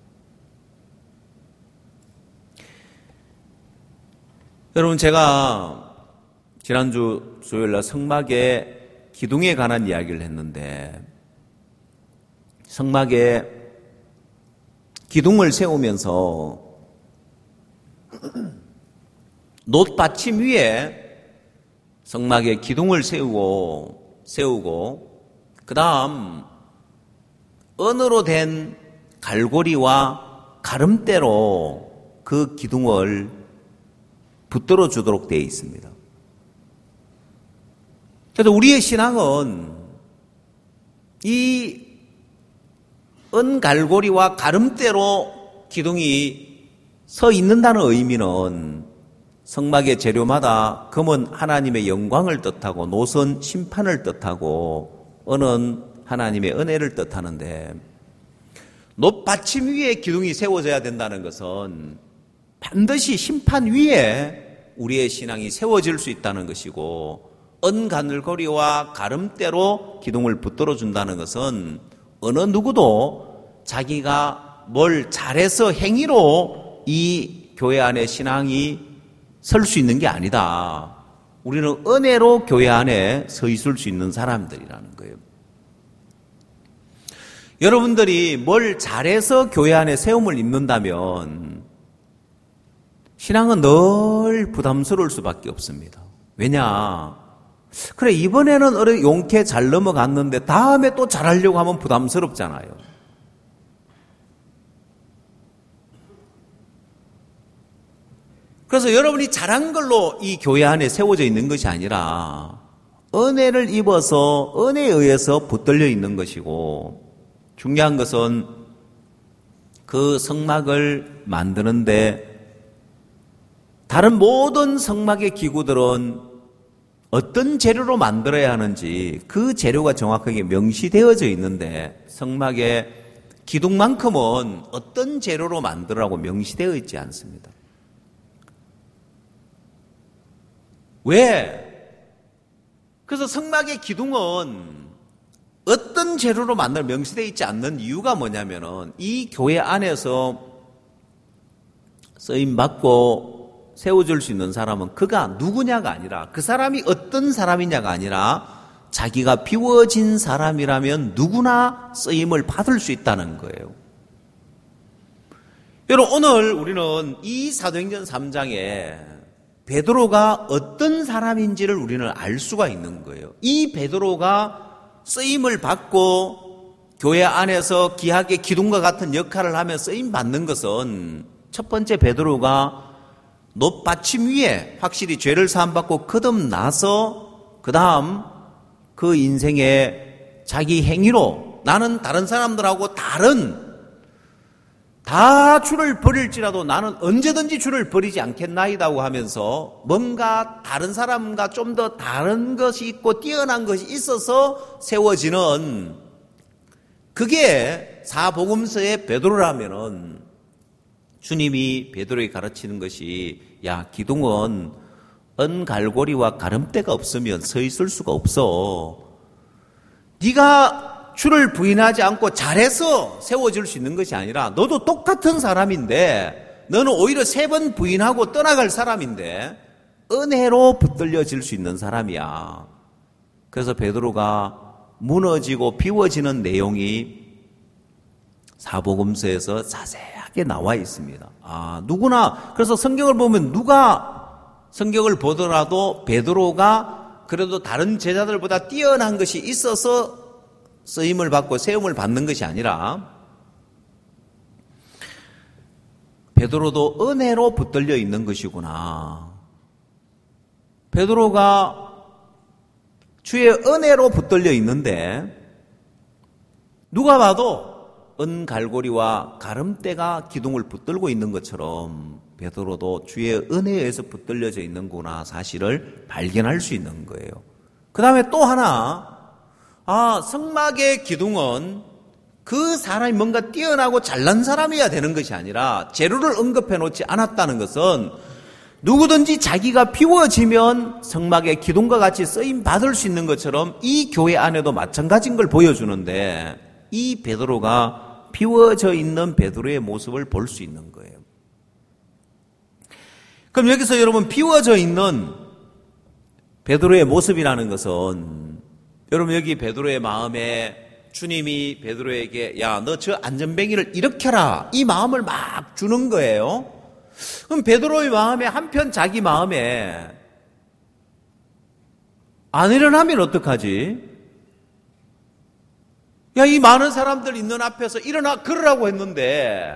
여러분, 제가 지난주 수요일날 성막의 기둥에 관한 이야기를 했는데 성막에 기둥을 세우면서 놋받침 위에 성막에 기둥을 세우고 세우고 그다음 은으로 된 갈고리와 가름대로 그 기둥을 붙들어 주도록 되어 있습니다. 그래서 우리의 신앙은 이 은갈고리와 가름대로 기둥이 서 있는다는 의미는 성막의 재료마다 금은 하나님의 영광을 뜻하고 놋은 심판을 뜻하고 은은 하나님의 은혜를 뜻하는데 놋받침 위에 기둥이 세워져야 된다는 것은 반드시 심판 위에 우리의 신앙이 세워질 수 있다는 것이고 은갈고리와 가름대로 기둥을 붙들어 준다는 것은 어느 누구도 자기가 뭘 잘해서 행위로 이 교회 안에 신앙이 설 수 있는 게 아니다. 우리는 은혜로 교회 안에 서 있을 수 있는 사람들이라는 거예요. 여러분들이 뭘 잘해서 교회 안에 세움을 입는다면 신앙은 늘 부담스러울 수밖에 없습니다. 왜냐? 그래, 이번에는 용케 잘 넘어갔는데 다음에 또 잘하려고 하면 부담스럽잖아요. 그래서 여러분이 잘한 걸로 이 교회 안에 세워져 있는 것이 아니라 은혜를 입어서 은혜에 의해서 붙들려 있는 것이고 중요한 것은 그 성막을 만드는데 다른 모든 성막의 기구들은 어떤 재료로 만들어야 하는지 그 재료가 정확하게 명시되어져 있는데 성막의 기둥만큼은 어떤 재료로 만들라고 명시되어 있지 않습니다. 왜? 그래서 성막의 기둥은 어떤 재료로 만들 명시되어 있지 않는 이유가 뭐냐면은 이 교회 안에서 쓰임 받고 세워줄 수 있는 사람은 그가 누구냐가 아니라 그 사람이 어떤 사람이냐가 아니라 자기가 비워진 사람이라면 누구나 쓰임을 받을 수 있다는 거예요. 여러분, 오늘 우리는 이 사도행전 삼 장에 베드로가 어떤 사람인지를 우리는 알 수가 있는 거예요. 이 베드로가 쓰임을 받고 교회 안에서 귀하게 기둥과 같은 역할을 하며 쓰임 받는 것은 첫 번째, 베드로가 놋받침 위에 확실히 죄를 사함받고 거듭나서 그 다음 그 인생의 자기 행위로 나는 다른 사람들하고 다른 다 주를 버릴지라도 나는 언제든지 주를 버리지 않겠나이다고 하면서 뭔가 다른 사람과 좀 더 다른 것이 있고 뛰어난 것이 있어서 세워지는, 그게 사복음서의 베드로라면은 주님이 베드로에게 가르치는 것이, 야, 기둥은 은갈고리와 가름대가 없으면 서 있을 수가 없어. 네가 주를 부인하지 않고 잘해서 세워질 수 있는 것이 아니라 너도 똑같은 사람인데, 너는 오히려 세 번 부인하고 떠나갈 사람인데 은혜로 붙들려질 수 있는 사람이야. 그래서 베드로가 무너지고 비워지는 내용이 사복음서에서 자세하게 나와 있습니다. 아, 누구나, 그래서 성경을 보면 누가 성경을 보더라도 베드로가 그래도 다른 제자들보다 뛰어난 것이 있어서 쓰임을 받고 세움을 받는 것이 아니라 베드로도 은혜로 붙들려 있는 것이구나. 베드로가 주의 은혜로 붙들려 있는데 누가 봐도 은갈고리와 가름대가 기둥을 붙들고 있는 것처럼 베드로도 주의 은혜에 의해서 붙들려져 있는구나 사실을 발견할 수 있는 거예요. 그 다음에 또 하나, 아, 성막의 기둥은 그 사람이 뭔가 뛰어나고 잘난 사람이어야 되는 것이 아니라 재료를 언급해 놓지 않았다는 것은 누구든지 자기가 비워지면 성막의 기둥과 같이 쓰임 받을 수 있는 것처럼 이 교회 안에도 마찬가지인 걸 보여주는데, 이 베드로가 비워져 있는 베드로의 모습을 볼 수 있는 거예요. 그럼 여기서 여러분, 비워져 있는 베드로의 모습이라는 것은, 여러분 여기 베드로의 마음에 주님이 베드로에게 야, 너 저 안전뱅이를 일으켜라, 이 마음을 막 주는 거예요. 그럼 베드로의 마음에, 한편 자기 마음에 안 일어나면 어떡하지? 야, 이 많은 사람들 있는 앞에서 일어나 걸으라고 했는데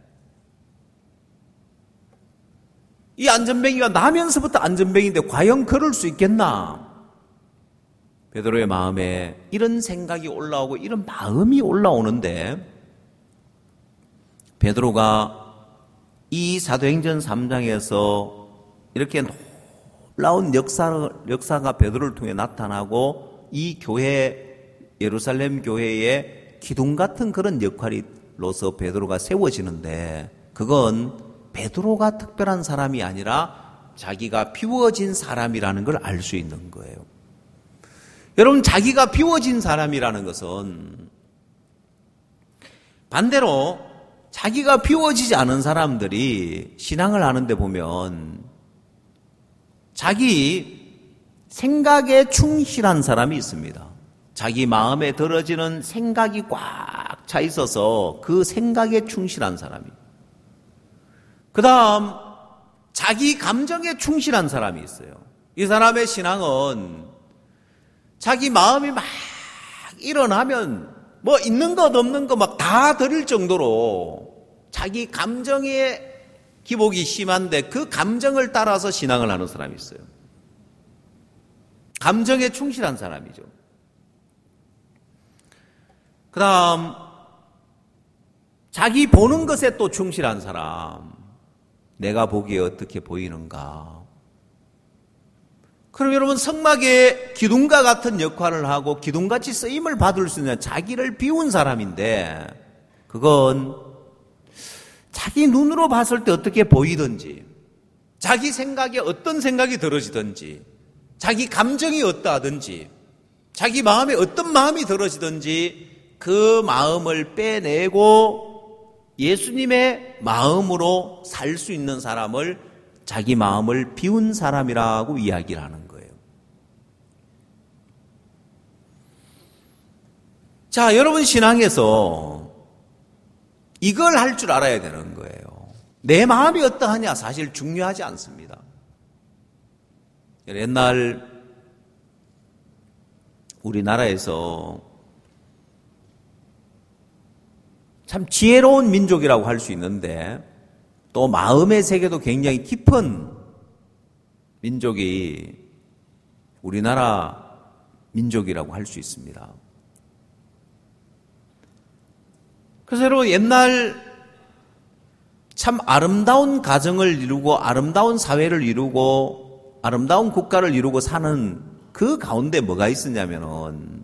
이 안전뱅이가 나면서부터 안전뱅이인데 과연 걸을 수 있겠나? 베드로의 마음에 이런 생각이 올라오고 이런 마음이 올라오는데, 베드로가 이 사도행전 삼 장에서 이렇게 놀라운 역사, 역사가 베드로를 통해 나타나고 이 교회, 예루살렘 교회의 기둥 같은 그런 역할로서 베드로가 세워지는데, 그건 베드로가 특별한 사람이 아니라 자기가 비워진 사람이라는 걸 알 수 있는 거예요. 여러분, 자기가 비워진 사람이라는 것은 반대로 자기가 비워지지 않은 사람들이 신앙을 하는데 보면 자기 생각에 충실한 사람이 있습니다. 자기 마음에 들어지는 생각이 꽉 차 있어서 그 생각에 충실한 사람이. 그 다음 자기 감정에 충실한 사람이 있어요. 이 사람의 신앙은 자기 마음이 막 일어나면 뭐 있는 것 없는 것 막 다 드릴 정도로 자기 감정에 기복이 심한데 그 감정을 따라서 신앙을 하는 사람이 있어요. 감정에 충실한 사람이죠. 그 다음 자기 보는 것에 또 충실한 사람. 내가 보기에 어떻게 보이는가. 그럼 여러분, 성막의 기둥과 같은 역할을 하고 기둥같이 쓰임을 받을 수 있는 자기를 비운 사람인데, 그건 자기 눈으로 봤을 때 어떻게 보이든지, 자기 생각에 어떤 생각이 들어지든지, 자기 감정이 어떠하든지, 자기 마음에 어떤 마음이 들어지든지 그 마음을 빼내고 예수님의 마음으로 살 수 있는 사람을 자기 마음을 비운 사람이라고 이야기를 하는 거예요. 자, 여러분 신앙에서 이걸 할 줄 알아야 되는 거예요. 내 마음이 어떠하냐 사실 중요하지 않습니다. 옛날 우리나라에서 참 지혜로운 민족이라고 할 수 있는데 또 마음의 세계도 굉장히 깊은 민족이 우리나라 민족이라고 할 수 있습니다. 그래서 여러분 옛날 참 아름다운 가정을 이루고 아름다운 사회를 이루고 아름다운 국가를 이루고 사는 그 가운데 뭐가 있었냐면은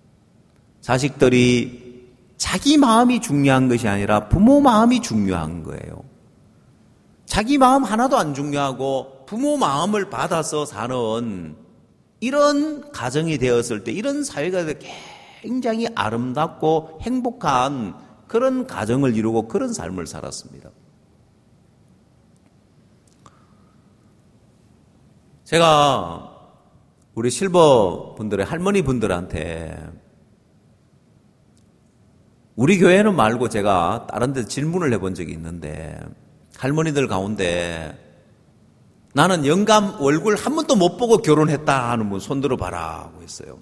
자식들이 자기 마음이 중요한 것이 아니라 부모 마음이 중요한 거예요. 자기 마음 하나도 안 중요하고 부모 마음을 받아서 사는 이런 가정이 되었을 때 이런 사회가 굉장히 아름답고 행복한 그런 가정을 이루고 그런 삶을 살았습니다. 제가 우리 실버 분들의 할머니 분들한테 우리 교회는 말고 제가 다른 데 질문을 해본 적이 있는데 할머니들 가운데 나는 영감 얼굴 한 번도 못 보고 결혼했다 하는 분 손 들어봐라 하고 했어요.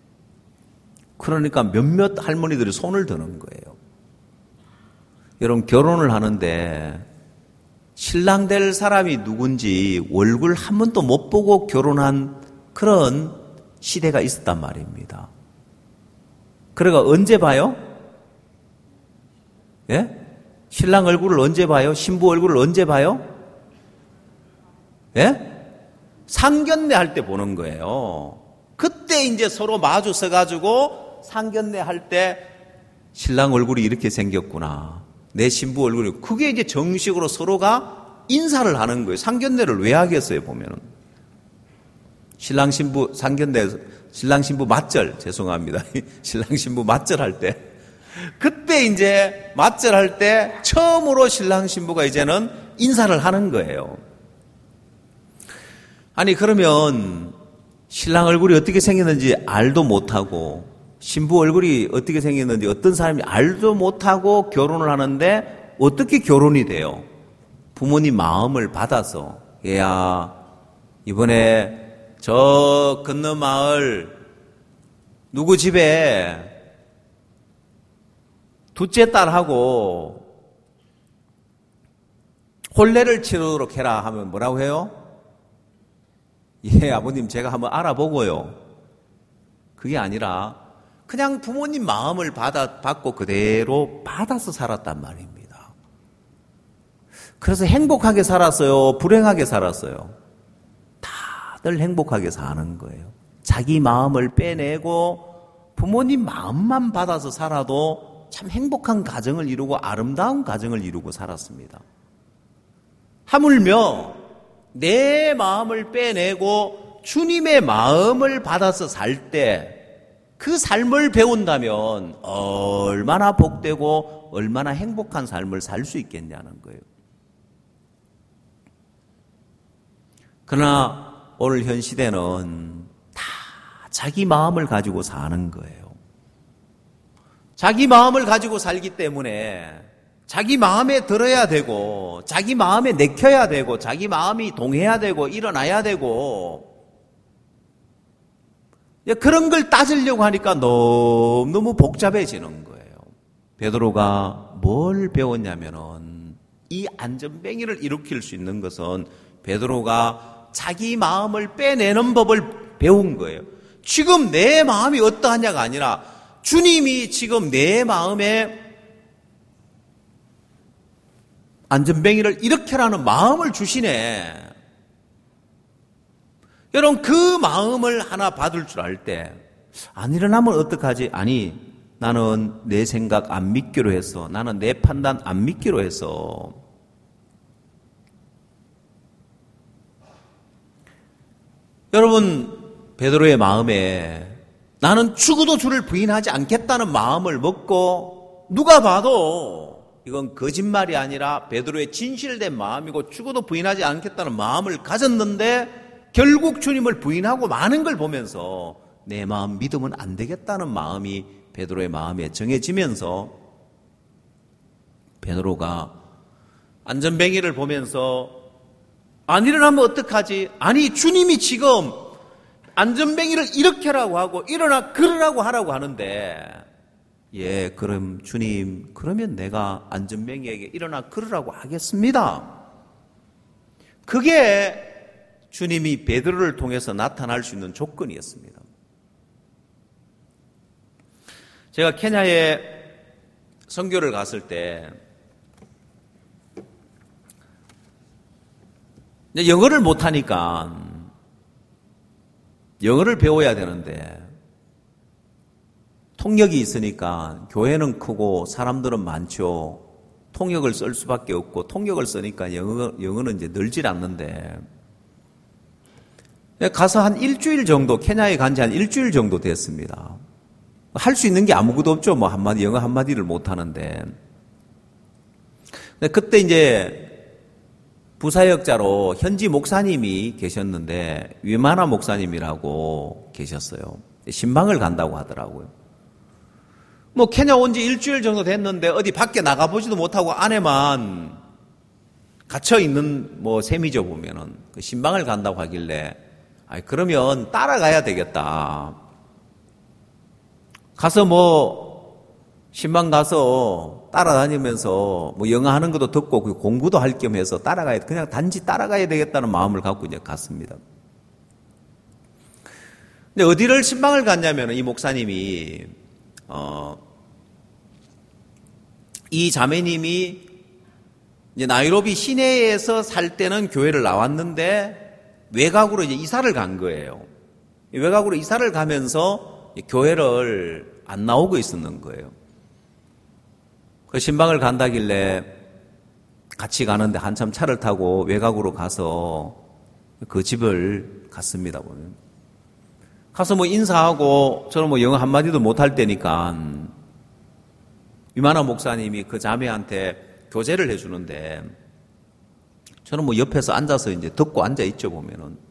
그러니까 몇몇 할머니들이 손을 드는 거예요. 여러분 결혼을 하는데 신랑 될 사람이 누군지 얼굴 한 번도 못 보고 결혼한 그런 시대가 있었단 말입니다. 그러니까 언제 봐요? 예? 신랑 얼굴을 언제 봐요? 신부 얼굴을 언제 봐요? 예? 상견례 할 때 보는 거예요. 그때 이제 서로 마주 서가지고 상견례 할 때 신랑 얼굴이 이렇게 생겼구나. 내 신부 얼굴이. 그게 이제 정식으로 서로가 인사를 하는 거예요. 상견례를 왜 하겠어요, 보면은. 신랑 신부 상견례, 신랑 신부 맞절, 죄송합니다. 신랑 신부 맞절 할 때. 그때 이제 맞절할 때 처음으로 신랑 신부가 이제는 인사를 하는 거예요. 아니 그러면 신랑 얼굴이 어떻게 생겼는지 알도 못하고 신부 얼굴이 어떻게 생겼는지 어떤 사람이 알도 못하고 결혼을 하는데 어떻게 결혼이 돼요? 부모님 마음을 받아서 얘야 이번에 저 건너 마을 누구 집에 둘째 딸하고 혼례를 치르도록 해라 하면 뭐라고 해요? 예, 아버님 제가 한번 알아보고요. 그게 아니라 그냥 부모님 마음을 받아, 받고 그대로 받아서 살았단 말입니다. 그래서 행복하게 살았어요? 불행하게 살았어요? 다들 행복하게 사는 거예요. 자기 마음을 빼내고 부모님 마음만 받아서 살아도 참 행복한 가정을 이루고 아름다운 가정을 이루고 살았습니다. 하물며 내 마음을 빼내고 주님의 마음을 받아서 살 때 그 삶을 배운다면 얼마나 복되고 얼마나 행복한 삶을 살 수 있겠냐는 거예요. 그러나 오늘 현 시대는 다 자기 마음을 가지고 사는 거예요. 자기 마음을 가지고 살기 때문에 자기 마음에 들어야 되고 자기 마음에 내켜야 되고 자기 마음이 동해야 되고 일어나야 되고 그런 걸 따지려고 하니까 너무너무 복잡해지는 거예요. 베드로가 뭘 배웠냐면은 이 안전뱅이를 일으킬 수 있는 것은 베드로가 자기 마음을 빼내는 법을 배운 거예요. 지금 내 마음이 어떠하냐가 아니라 주님이 지금 내 마음에 안전뱅이를 일으켜라는 마음을 주시네. 여러분 그 마음을 하나 받을 줄 알 때 안 일어나면 어떡하지? 아니 나는 내 생각 안 믿기로 했어. 나는 내 판단 안 믿기로 했어. 여러분 베드로의 마음에 나는 죽어도 주를 부인하지 않겠다는 마음을 먹고 누가 봐도 이건 거짓말이 아니라 베드로의 진실된 마음이고 죽어도 부인하지 않겠다는 마음을 가졌는데 결국 주님을 부인하고 많은 걸 보면서 내 마음 믿으면 안 되겠다는 마음이 베드로의 마음에 정해지면서 베드로가 안전뱅이를 보면서 안 일어나면 어떡하지? 아니 주님이 지금 안전뱅이를 이렇게 하라고 하고 일어나 그러라고 하라고 하는데 예, 그럼 주님, 그러면 내가 안전뱅이에게 일어나 그러라고 하겠습니다. 그게 주님이 베드로를 통해서 나타날 수 있는 조건이었습니다. 제가 케냐에 선교를 갔을 때 영어를 못하니까 영어를 배워야 되는데 통역이 있으니까 교회는 크고 사람들은 많죠. 통역을 쓸 수밖에 없고 통역을 쓰니까 영어, 영어는 이제 늘질 않는데 가서 한 일주일 정도, 케냐에 간 지 한 일주일 정도 됐습니다. 할 수 있는 게 아무것도 없죠. 뭐 한마디, 영어 한마디를 못 하는데. 그때 이제 부사역자로 현지 목사님이 계셨는데 위마나 목사님이라고 계셨어요. 신방을 간다고 하더라고요. 뭐 케냐 온 지 일주일 정도 됐는데 어디 밖에 나가보지도 못하고 안에만 갇혀 있는 뭐 셈이죠 보면은. 그 신방을 간다고 하길래 아 그러면 따라가야 되겠다. 가서 뭐 신방 가서 따라다니면서 뭐 영어 하는 것도 듣고 공부도 할 겸 해서 따라가야 그냥 단지 따라가야 되겠다는 마음을 갖고 이제 갔습니다. 근데 어디를 신방을 갔냐면 이 목사님이 어, 이 자매님이 이제 나이로비 시내에서 살 때는 교회를 나왔는데 외곽으로 이제 이사를 간 거예요. 외곽으로 이사를 가면서 교회를 안 나오고 있었는 거예요. 그 신방을 간다길래 같이 가는데 한참 차를 타고 외곽으로 가서 그 집을 갔습니다, 보면. 가서 뭐 인사하고 저는 뭐 영어 한마디도 못할 때니까 위마나 목사님이 그 자매한테 교제를 해주는데 저는 뭐 옆에서 앉아서 이제 듣고 앉아있죠, 보면은.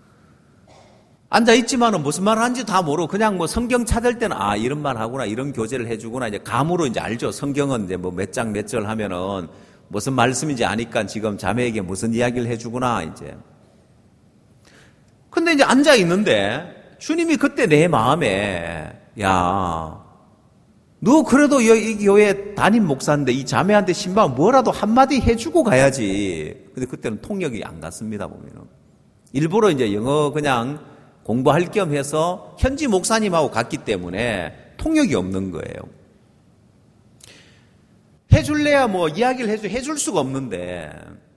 앉아있지만은 무슨 말 하는지 다 모르고 그냥 뭐 성경 찾을 때는 아, 이런 말 하구나, 이런 교제를 해주구나, 이제 감으로 이제 알죠. 성경은 이제 뭐 몇 장 몇 절 하면은 무슨 말씀인지 아니까 지금 자매에게 무슨 이야기를 해주구나, 이제. 근데 이제 앉아있는데 주님이 그때 내 마음에 야, 너 그래도 이 교회 담임 목사인데 이 자매한테 신방 뭐라도 한마디 해주고 가야지. 근데 그때는 통역이 안 갔습니다, 보면은. 일부러 이제 영어 그냥 공부할 겸 해서 현지 목사님하고 갔기 때문에 통역이 없는 거예요. 해줄래야 뭐 이야기를 해줄, 해줄 수가 없는데.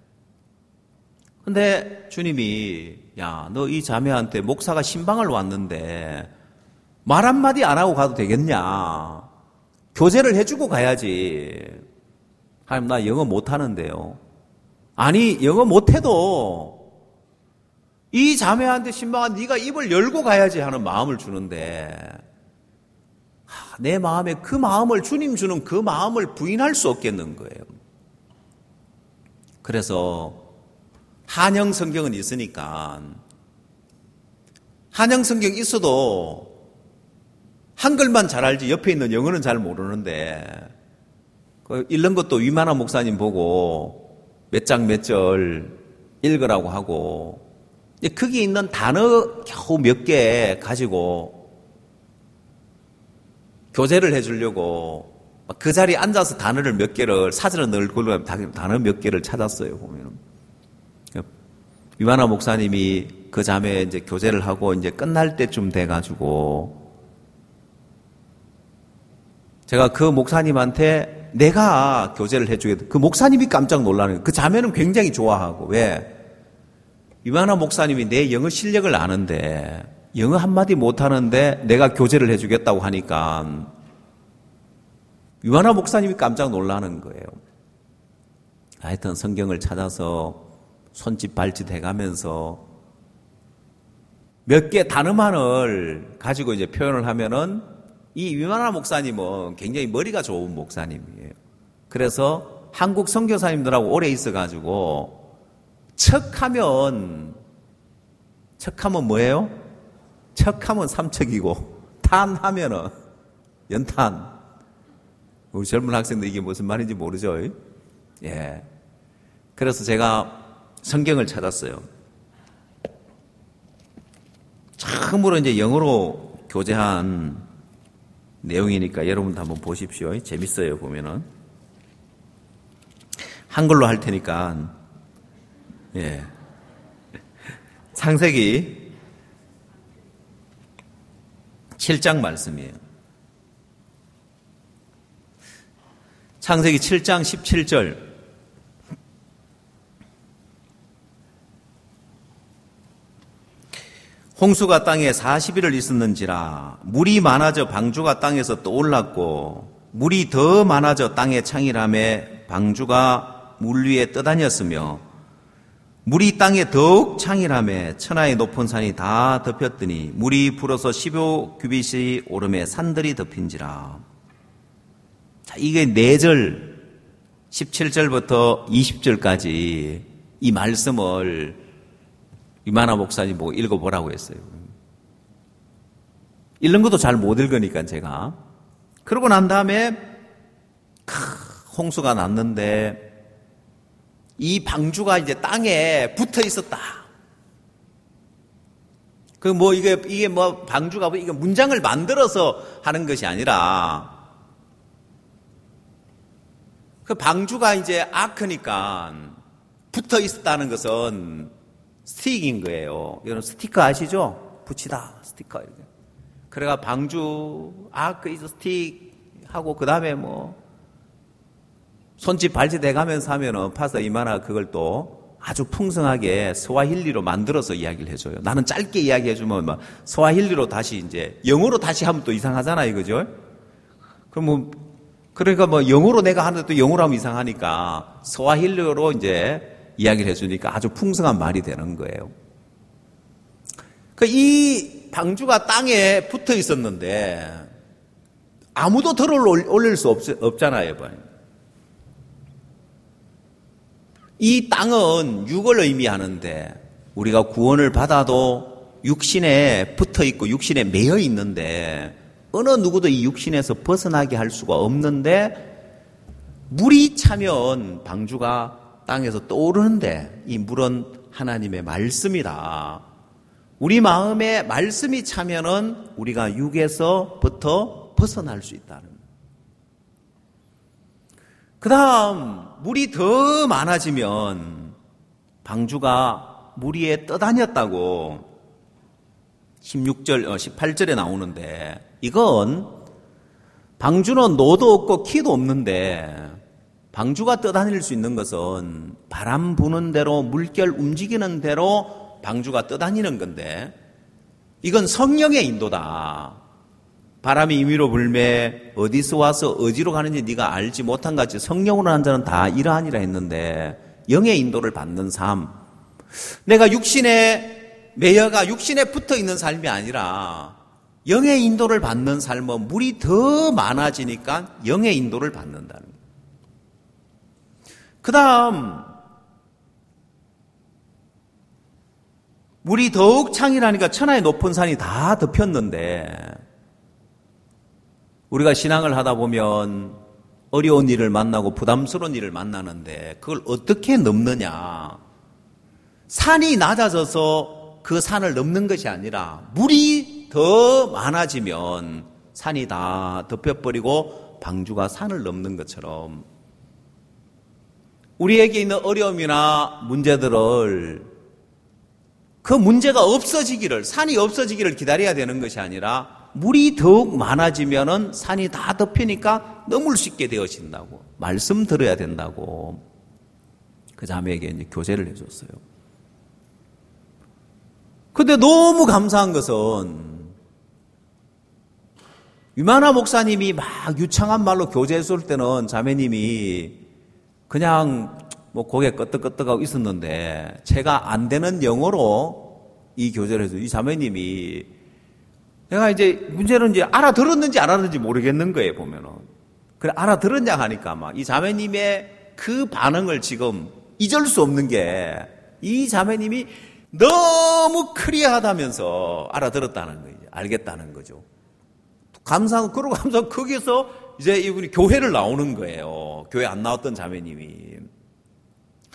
근데 주님이 야, 너 이 자매한테 목사가 신방을 왔는데 말 한마디 안 하고 가도 되겠냐. 교제를 해주고 가야지. 하나님 나 영어 못하는데요. 아니 영어 못해도 이 자매한테 신방한 네가 입을 열고 가야지 하는 마음을 주는데 하, 내 마음에 그 마음을 주님 주는 그 마음을 부인할 수 없겠는 거예요. 그래서 한영 성경은 있으니까 한영 성경 있어도 한글만 잘 알지 옆에 있는 영어는 잘 모르는데 그 읽는 것도 위마나 목사님 보고 몇 장 몇 절 읽으라고 하고 거기 있는 단어 겨우 몇 개 가지고 교제를 해주려고 그 자리에 앉아서 단어를 몇 개를 사전에 넣을 걸로 단어 몇 개를 찾았어요, 보면은. 위마나 목사님이 그 자매 이제 교제를 하고 이제 끝날 때쯤 돼가지고 제가 그 목사님한테 내가 교제를 해주겠다. 그 목사님이 깜짝 놀라는 거예요. 그 자매는 굉장히 좋아하고. 왜? 위마나 목사님이 내 영어 실력을 아는데 영어 한마디 못하는데 내가 교제를 해주겠다고 하니까 위마나 목사님이 깜짝 놀라는 거예요. 하여튼 성경을 찾아서 손짓 발짓 해가면서 몇 개 단어만을 가지고 이제 표현을 하면은 이 위마나 목사님은 굉장히 머리가 좋은 목사님이에요. 그래서 한국 선교사님들하고 오래 있어가지고 척하면 척하면 뭐예요? 척하면 삼척이고 탄하면은 연탄. 우리 젊은 학생들 이게 무슨 말인지 모르죠? 예. 그래서 제가 성경을 찾았어요. 처음으로 이제 영어로 교재한 내용이니까 여러분도 한번 보십시오. 재밌어요, 보면은. 한글로 할 테니까, 예. 창세기 칠 장 말씀이에요. 창세기 칠 장 십칠 절. 홍수가 땅에 사십 일을 있었는지라 물이 많아져 방주가 땅에서 떠올랐고 물이 더 많아져 땅에 창이라매 방주가 물 위에 떠다녔으며 물이 땅에 더욱 창이라매 천하의 높은 산이 다 덮였더니 물이 불어서 십오 규빗이 오름에 산들이 덮인지라. 자, 이게 네 절 십칠 절부터 이십 절까지 이 말씀을 이만하 목사님 보고 읽어보라고 했어요. 읽는 것도 잘 못 읽으니까 제가. 그러고 난 다음에 크, 홍수가 났는데 이 방주가 이제 땅에 붙어 있었다. 그 뭐 이게 이게 뭐 방주가 이게 문장을 만들어서 하는 것이 아니라 그 방주가 이제 아크니까 붙어 있었다는 것은 스틱인 거예요. 여러분 스티커 아시죠? 붙이다 스티커 이렇게. 그래가 방주 아크 이즈 스틱 하고 그 다음에 뭐 손짓 발짓 해가면서 하면은 파서 이만하 그걸 또 아주 풍성하게 스와힐리로 만들어서 이야기를 해줘요. 나는 짧게 이야기해주면 막 스와힐리로 다시 이제 영어로 다시 하면 또 이상하잖아요, 그죠? 그럼 뭐 그러니까 뭐 영어로 내가 하는데 또 영어로 하면 이상하니까 스와힐리로 이제 이야기를 해주니까 아주 풍성한 말이 되는 거예요. 그 이 방주가 땅에 붙어 있었는데 아무도 덜을 올릴 수 없, 없잖아요. 이 땅은 육을 의미하는데 우리가 구원을 받아도 육신에 붙어 있고 육신에 매여 있는데 어느 누구도 이 육신에서 벗어나게 할 수가 없는데 물이 차면 방주가 땅에서 떠오르는데 이 물은 하나님의 말씀이다. 우리 마음에 말씀이 차면은 우리가 육에서부터 벗어날 수 있다는. 그 다음 물이 더 많아지면 방주가 물 위에 떠다녔다고 십육 절, 십팔 절에 나오는데 이건 방주는 노도 없고 키도 없는데 방주가 떠다닐 수 있는 것은 바람 부는 대로 물결 움직이는 대로 방주가 떠다니는 건데 이건 성령의 인도다. 바람이 임의로 불매 어디서 와서 어디로 가는지 네가 알지 못한 같이 성령으로 한 자는 다 이러하니라 했는데 영의 인도를 받는 삶. 내가 육신에 매여가 육신에 붙어 있는 삶이 아니라 영의 인도를 받는 삶은 물이 더 많아지니까 영의 인도를 받는다는 거예요. 그 다음 물이 더욱 창이라니까 천하의 높은 산이 다 덮였는데 우리가 신앙을 하다 보면 어려운 일을 만나고 부담스러운 일을 만나는데 그걸 어떻게 넘느냐. 산이 낮아져서 그 산을 넘는 것이 아니라 물이 더 많아지면 산이 다 덮여버리고 방주가 산을 넘는 것처럼 우리에게 있는 어려움이나 문제들을 그 문제가 없어지기를, 산이 없어지기를 기다려야 되는 것이 아니라 물이 더욱 많아지면은 산이 다 덮이니까 넘을 수 있게 되어진다고. 말씀 들어야 된다고. 그 자매에게 이제 교제를 해줬어요. 근데 너무 감사한 것은 유만하 목사님이 막 유창한 말로 교제했을 때는 자매님이 그냥 뭐 고개 끄덕끄덕하고 있었는데 제가 안 되는 영어로 이 교제를 해서 이 자매님이 내가 이제 문제는 이제 알아들었는지 안 알았는지 모르겠는 거예요, 보면은. 그래, 알아들었냐 하니까 막 이 자매님의 그 반응을 지금 잊을 수 없는 게 이 자매님이 너무 클리어하다면서 알아들었다는 거예요. 알겠다는 거죠. 감사하고, 그러고 감사하고 거기서 이제 이분이 교회를 나오는 거예요. 교회 안 나왔던 자매님이.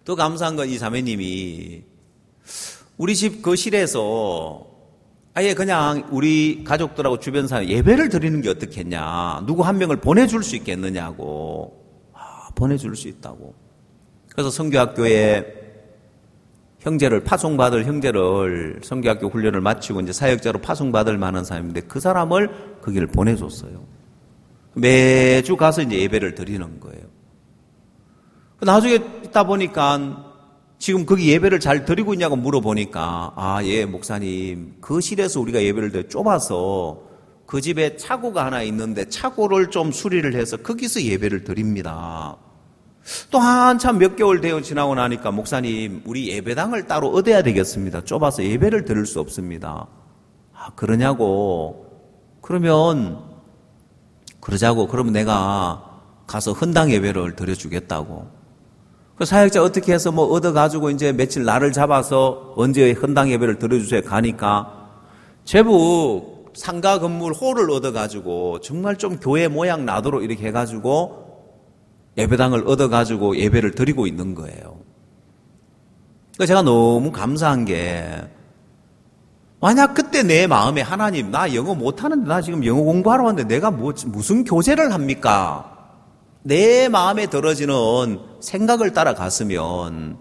더 감사한 건 이 자매님이 우리 집 거실에서 아예 그냥 우리 가족들하고 주변 사람 예배를 드리는 게 어떻겠냐. 누구 한 명을 보내줄 수 있겠느냐고. 아, 보내줄 수 있다고. 그래서 성교학교에 형제를, 파송받을 형제를 성교학교 훈련을 마치고 이제 사역자로 파송받을 만한 사람인데 그 사람을 거기를 보내줬어요. 매주 가서 이제 예배를 드리는 거예요. 나중에 있다 보니까 지금 거기 예배를 잘 드리고 있냐고 물어보니까 아, 예, 목사님, 거실에서 우리가 예배를 드려 좁아서 그 집에 차고가 하나 있는데 차고를 좀 수리를 해서 거기서 예배를 드립니다. 또 한참 몇 개월 되어 지나고 나니까 목사님, 우리 예배당을 따로 얻어야 되겠습니다. 좁아서 예배를 드릴 수 없습니다. 아, 그러냐고. 그러면 그러자고. 그러면 내가 가서 헌당 예배를 드려주겠다고. 그 사역자 어떻게 해서 뭐 얻어가지고 이제 며칠 날을 잡아서 언제 헌당 예배를 드려주세요 가니까 제부 상가 건물 홀을 얻어가지고 정말 좀 교회 모양 나도록 이렇게 해가지고 예배당을 얻어가지고 예배를 드리고 있는 거예요. 그러니까 제가 너무 감사한 게 만약 그때 내 마음에 하나님, 나 영어 못하는데 나 지금 영어 공부하러 왔는데 내가 뭐, 무슨 교제를 합니까? 내 마음에 들어지는 생각을 따라갔으면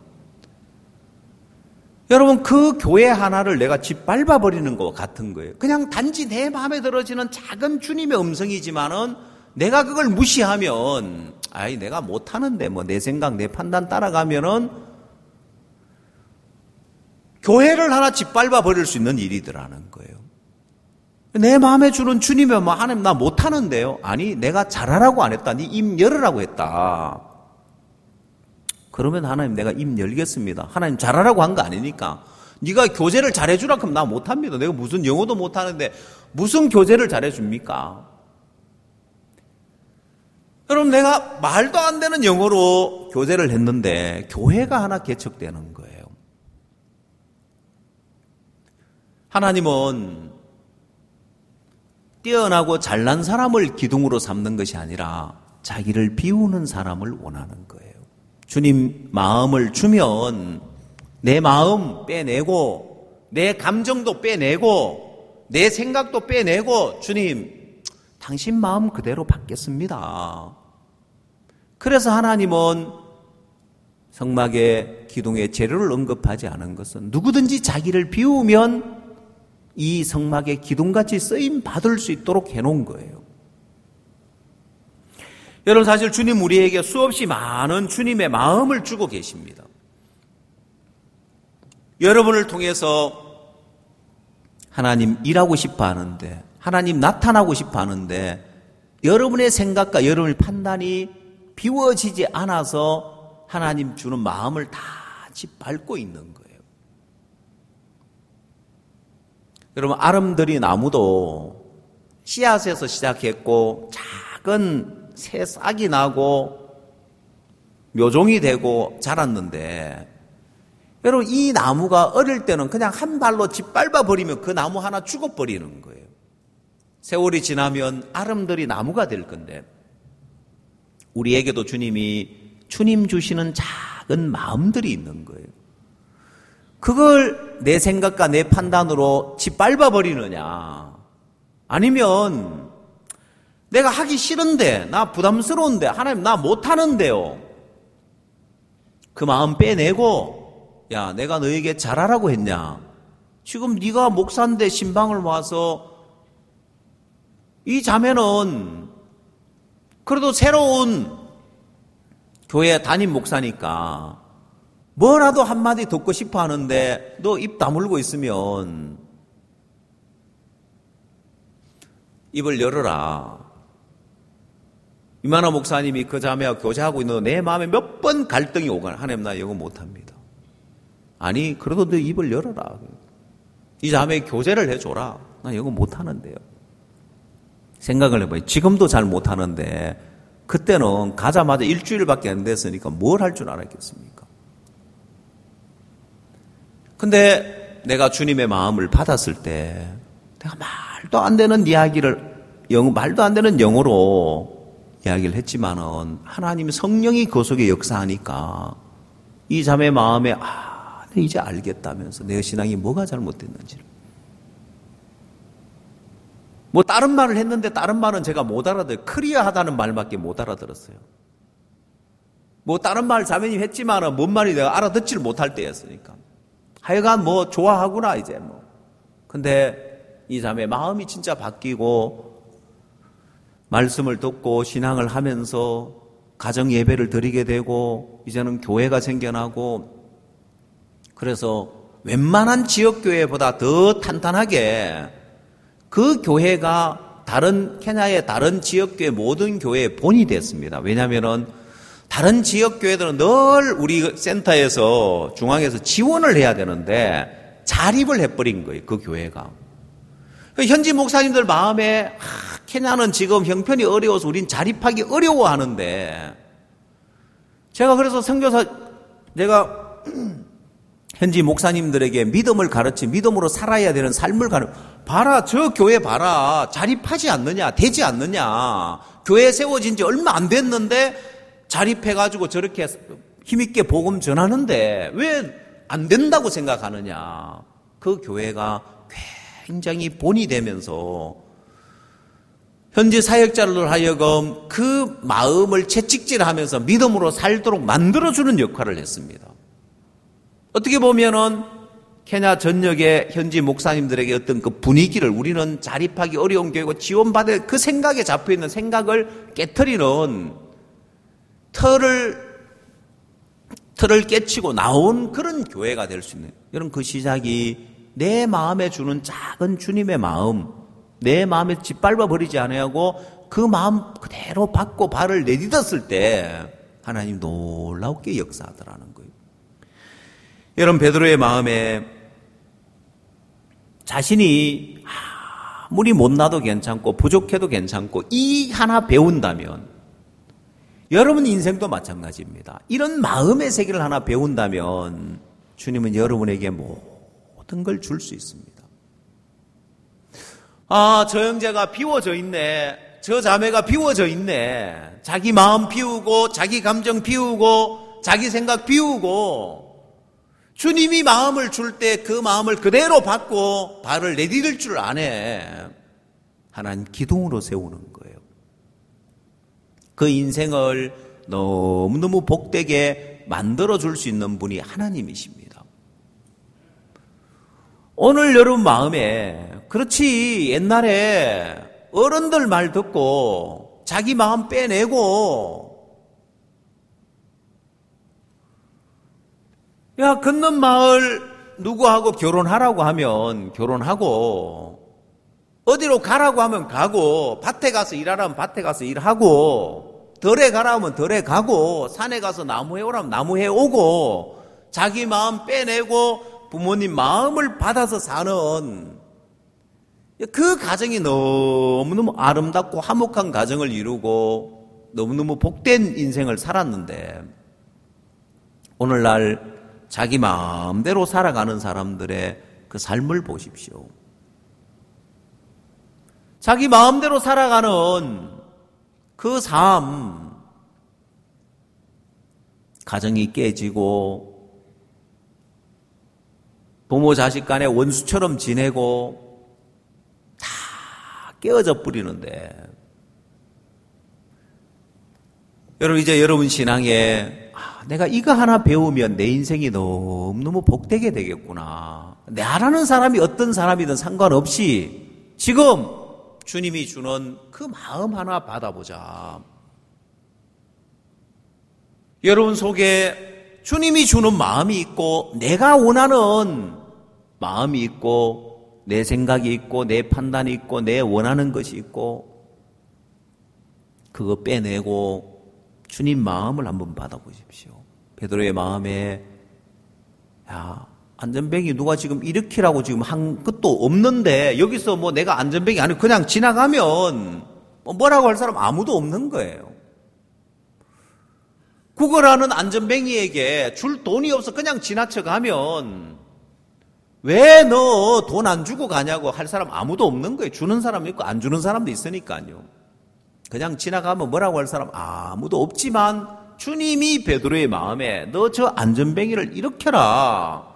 여러분 그 교회 하나를 내가 짓밟아버리는 것 같은 거예요. 그냥 단지 내 마음에 들어지는 작은 주님의 음성이지만은 내가 그걸 무시하면 아이 내가 못하는데 뭐 내 생각 내 판단 따라가면은 교회를 하나 짓밟아버릴 수 있는 일이더라는 거예요. 내 마음에 주는 주님이 뭐 하나님 나 못하는데요. 아니 내가 잘하라고 안 했다. 네 입 열으라고 했다. 그러면 하나님 내가 입 열겠습니다. 하나님 잘하라고 한 거 아니니까. 네가 교제를 잘해주라 그러면 나 못합니다. 내가 무슨 영어도 못하는데 무슨 교제를 잘해줍니까? 여러분 내가 말도 안 되는 영어로 교제를 했는데 교회가 하나 개척되는 거예요. 하나님은 뛰어나고 잘난 사람을 기둥으로 삼는 것이 아니라 자기를 비우는 사람을 원하는 거예요. 주님 마음을 주면 내 마음 빼내고 내 감정도 빼내고 내 생각도 빼내고 주님 당신 마음 그대로 받겠습니다. 그래서 하나님은 성막의 기둥에 재료를 언급하지 않은 것은 누구든지 자기를 비우면 이 성막의 기둥같이 쓰임 받을 수 있도록 해놓은 거예요. 여러분 사실 주님 우리에게 수없이 많은 주님의 마음을 주고 계십니다. 여러분을 통해서 하나님 일하고 싶어 하는데 하나님 나타나고 싶어 하는데 여러분의 생각과 여러분의 판단이 비워지지 않아서 하나님 주는 마음을 다 짓밟고 있는 거예요. 여러분 아름드리 나무도 씨앗에서 시작했고 작은 새 싹이 나고 묘종이 되고 자랐는데 여러분 이 나무가 어릴 때는 그냥 한 발로 짓밟아 버리면 그 나무 하나 죽어버리는 거예요. 세월이 지나면 아름드리 나무가 될 건데 우리에게도 주님이 주님 주시는 작은 마음들이 있는 거예요. 그걸 내 생각과 내 판단으로 짓밟아 버리느냐 아니면 내가 하기 싫은데 나 부담스러운데 하나님 나 못하는데요. 그 마음 빼내고 야 내가 너에게 잘하라고 했냐. 지금 네가 목사인데 신방을 와서 이 자매는 그래도 새로운 교회 담임 목사니까 뭐라도 한마디 듣고 싶어 하는데 너 입 다물고 있으면 입을 열어라. 이만화 목사님이 그 자매와 교제하고 있는데 내 마음에 몇 번 갈등이 오거나 하나님 나 이거 못합니다. 아니 그래도 너 입을 열어라. 이 자매에 교제를 해줘라. 나 이거 못하는데요. 생각을 해봐요. 지금도 잘 못하는데 그때는 가자마자 일주일밖에 안 됐으니까 뭘 할 줄 알았겠습니까? 근데 내가 주님의 마음을 받았을 때 내가 말도 안 되는 이야기를 영, 말도 안 되는 영어로 이야기를 했지만은 하나님 성령이 그 속에 역사하니까 이 자매 마음에 아, 이제 알겠다면서 내 신앙이 뭐가 잘못됐는지를. 뭐 다른 말을 했는데 다른 말은 제가 못 알아들어요. 클리어하다는 말밖에 못 알아들었어요. 뭐 다른 말 자매님 했지만은 뭔 말이 내가 알아듣지를 못할 때였으니까. 하여간 뭐 좋아하구나 이제 뭐. 근데 이 자매 마음이 진짜 바뀌고 말씀을 듣고 신앙을 하면서 가정 예배를 드리게 되고 이제는 교회가 생겨나고 그래서 웬만한 지역교회보다 더 탄탄하게 그 교회가 다른 케냐의 다른 지역교회 모든 교회의 본이 됐습니다. 왜냐하면은 다른 지역교회들은 늘 우리 센터에서 중앙에서 지원을 해야 되는데 자립을 해버린 거예요. 그 교회가. 현지 목사님들 마음에 아, 케냐는 지금 형편이 어려워서 우린 자립하기 어려워하는데 제가 그래서 선교사 내가 현지 목사님들에게 믿음을 가르치 믿음으로 살아야 되는 삶을 가르치 봐라 저 교회 봐라 자립하지 않느냐 되지 않느냐 교회 세워진 지 얼마 안 됐는데 자립해가지고 저렇게 힘있게 복음 전하는데 왜 안 된다고 생각하느냐. 그 교회가 굉장히 본이 되면서 현지 사역자를 하여금 그 마음을 채찍질하면서 믿음으로 살도록 만들어주는 역할을 했습니다. 어떻게 보면은 케냐 전역의 현지 목사님들에게 어떤 그 분위기를 우리는 자립하기 어려운 교회고 지원받을 그 생각에 잡혀있는 생각을 깨트리는 틀을 틀을 깨치고 나온 그런 교회가 될 수 있는 이런 그 시작이 내 마음에 주는 작은 주님의 마음 내 마음에 짓밟아 버리지 않아야하고 그 마음 그대로 받고 발을 내딛었을 때 하나님 놀랍게 역사하더라는 거예요. 여러분 베드로의 마음에 자신이 아무리 못나도 괜찮고 부족해도 괜찮고 이 하나 배운다면 여러분 인생도 마찬가지입니다. 이런 마음의 세계를 하나 배운다면 주님은 여러분에게 모든 걸 줄 수 있습니다. 아, 저 형제가 비워져 있네. 저 자매가 비워져 있네. 자기 마음 비우고 자기 감정 비우고 자기 생각 비우고 주님이 마음을 줄 때 그 마음을 그대로 받고 발을 내디딜 줄 아네. 하나님 기둥으로 세우는 거예요. 그 인생을 너무너무 복되게 만들어줄 수 있는 분이 하나님이십니다. 오늘 여러분 마음에 그렇지 옛날에 어른들 말 듣고 자기 마음 빼내고 야 건넌 마을 누구하고 결혼하라고 하면 결혼하고 어디로 가라고 하면 가고 밭에 가서 일하라면 밭에 가서 일하고 덜에 가라 하면 덜에 가고 산에 가서 나무해 오라면 나무해 오고 자기 마음 빼내고 부모님 마음을 받아서 사는 그 가정이 너무너무 아름답고 화목한 가정을 이루고 너무너무 복된 인생을 살았는데 오늘날 자기 마음대로 살아가는 사람들의 그 삶을 보십시오. 자기 마음대로 살아가는 그 삶, 가정이 깨지고 부모 자식 간에 원수처럼 지내고 다 깨어져 버리는데 여러분 이제 여러분 신앙에 아, 내가 이거 하나 배우면 내 인생이 너무너무 복되게 되겠구나. 나라는 사람이 어떤 사람이든 상관없이 지금 주님이 주는 그 마음 하나 받아보자. 여러분 속에 주님이 주는 마음이 있고 내가 원하는 마음이 있고 내 생각이 있고 내 판단이 있고 내 원하는 것이 있고 그거 빼내고 주님 마음을 한번 받아보십시오. 베드로의 마음에 야 안전뱅이 누가 지금 일으키라고 지금 한 것도 없는데 여기서 뭐 내가 안전뱅이 아니고 그냥 지나가면 뭐라고 할 사람 아무도 없는 거예요. 구걸하는 안전뱅이에게 줄 돈이 없어 그냥 지나쳐가면 왜 너 돈 안 주고 가냐고 할 사람 아무도 없는 거예요. 주는 사람도 있고 안 주는 사람도 있으니까요. 그냥 지나가면 뭐라고 할 사람 아무도 없지만 주님이 베드로의 마음에 너 저 안전뱅이를 일으켜라.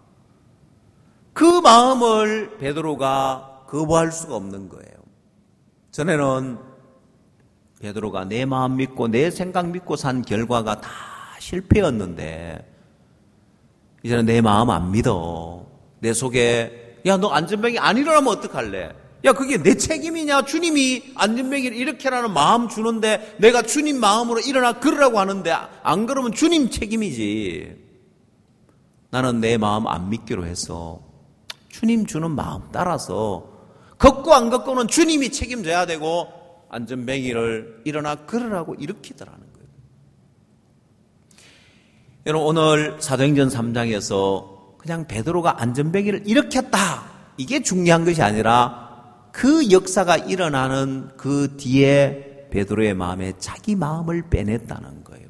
그 마음을 베드로가 거부할 수가 없는 거예요. 전에는 베드로가 내 마음 믿고 내 생각 믿고 산 결과가 다 실패였는데 이제는 내 마음 안 믿어. 내 속에 야, 너 안전뱅이 안 일어나면 어떡할래? 야, 그게 내 책임이냐? 주님이 안전뱅이를 일으켜라는 마음 주는데 내가 주님 마음으로 일어나 그러라고 하는데 안 그러면 주님 책임이지. 나는 내 마음 안 믿기로 했어. 주님 주는 마음 따라서 걷고 안 걷고는 주님이 책임져야 되고 안전뱅이를 일어나 그러라고 일으키더라는 거예요. 여러분, 오늘 사도행전 삼 장에서 그냥 베드로가 안전뱅이를 일으켰다, 이게 중요한 것이 아니라 그 역사가 일어나는 그 뒤에 베드로의 마음에 자기 마음을 빼냈다는 거예요.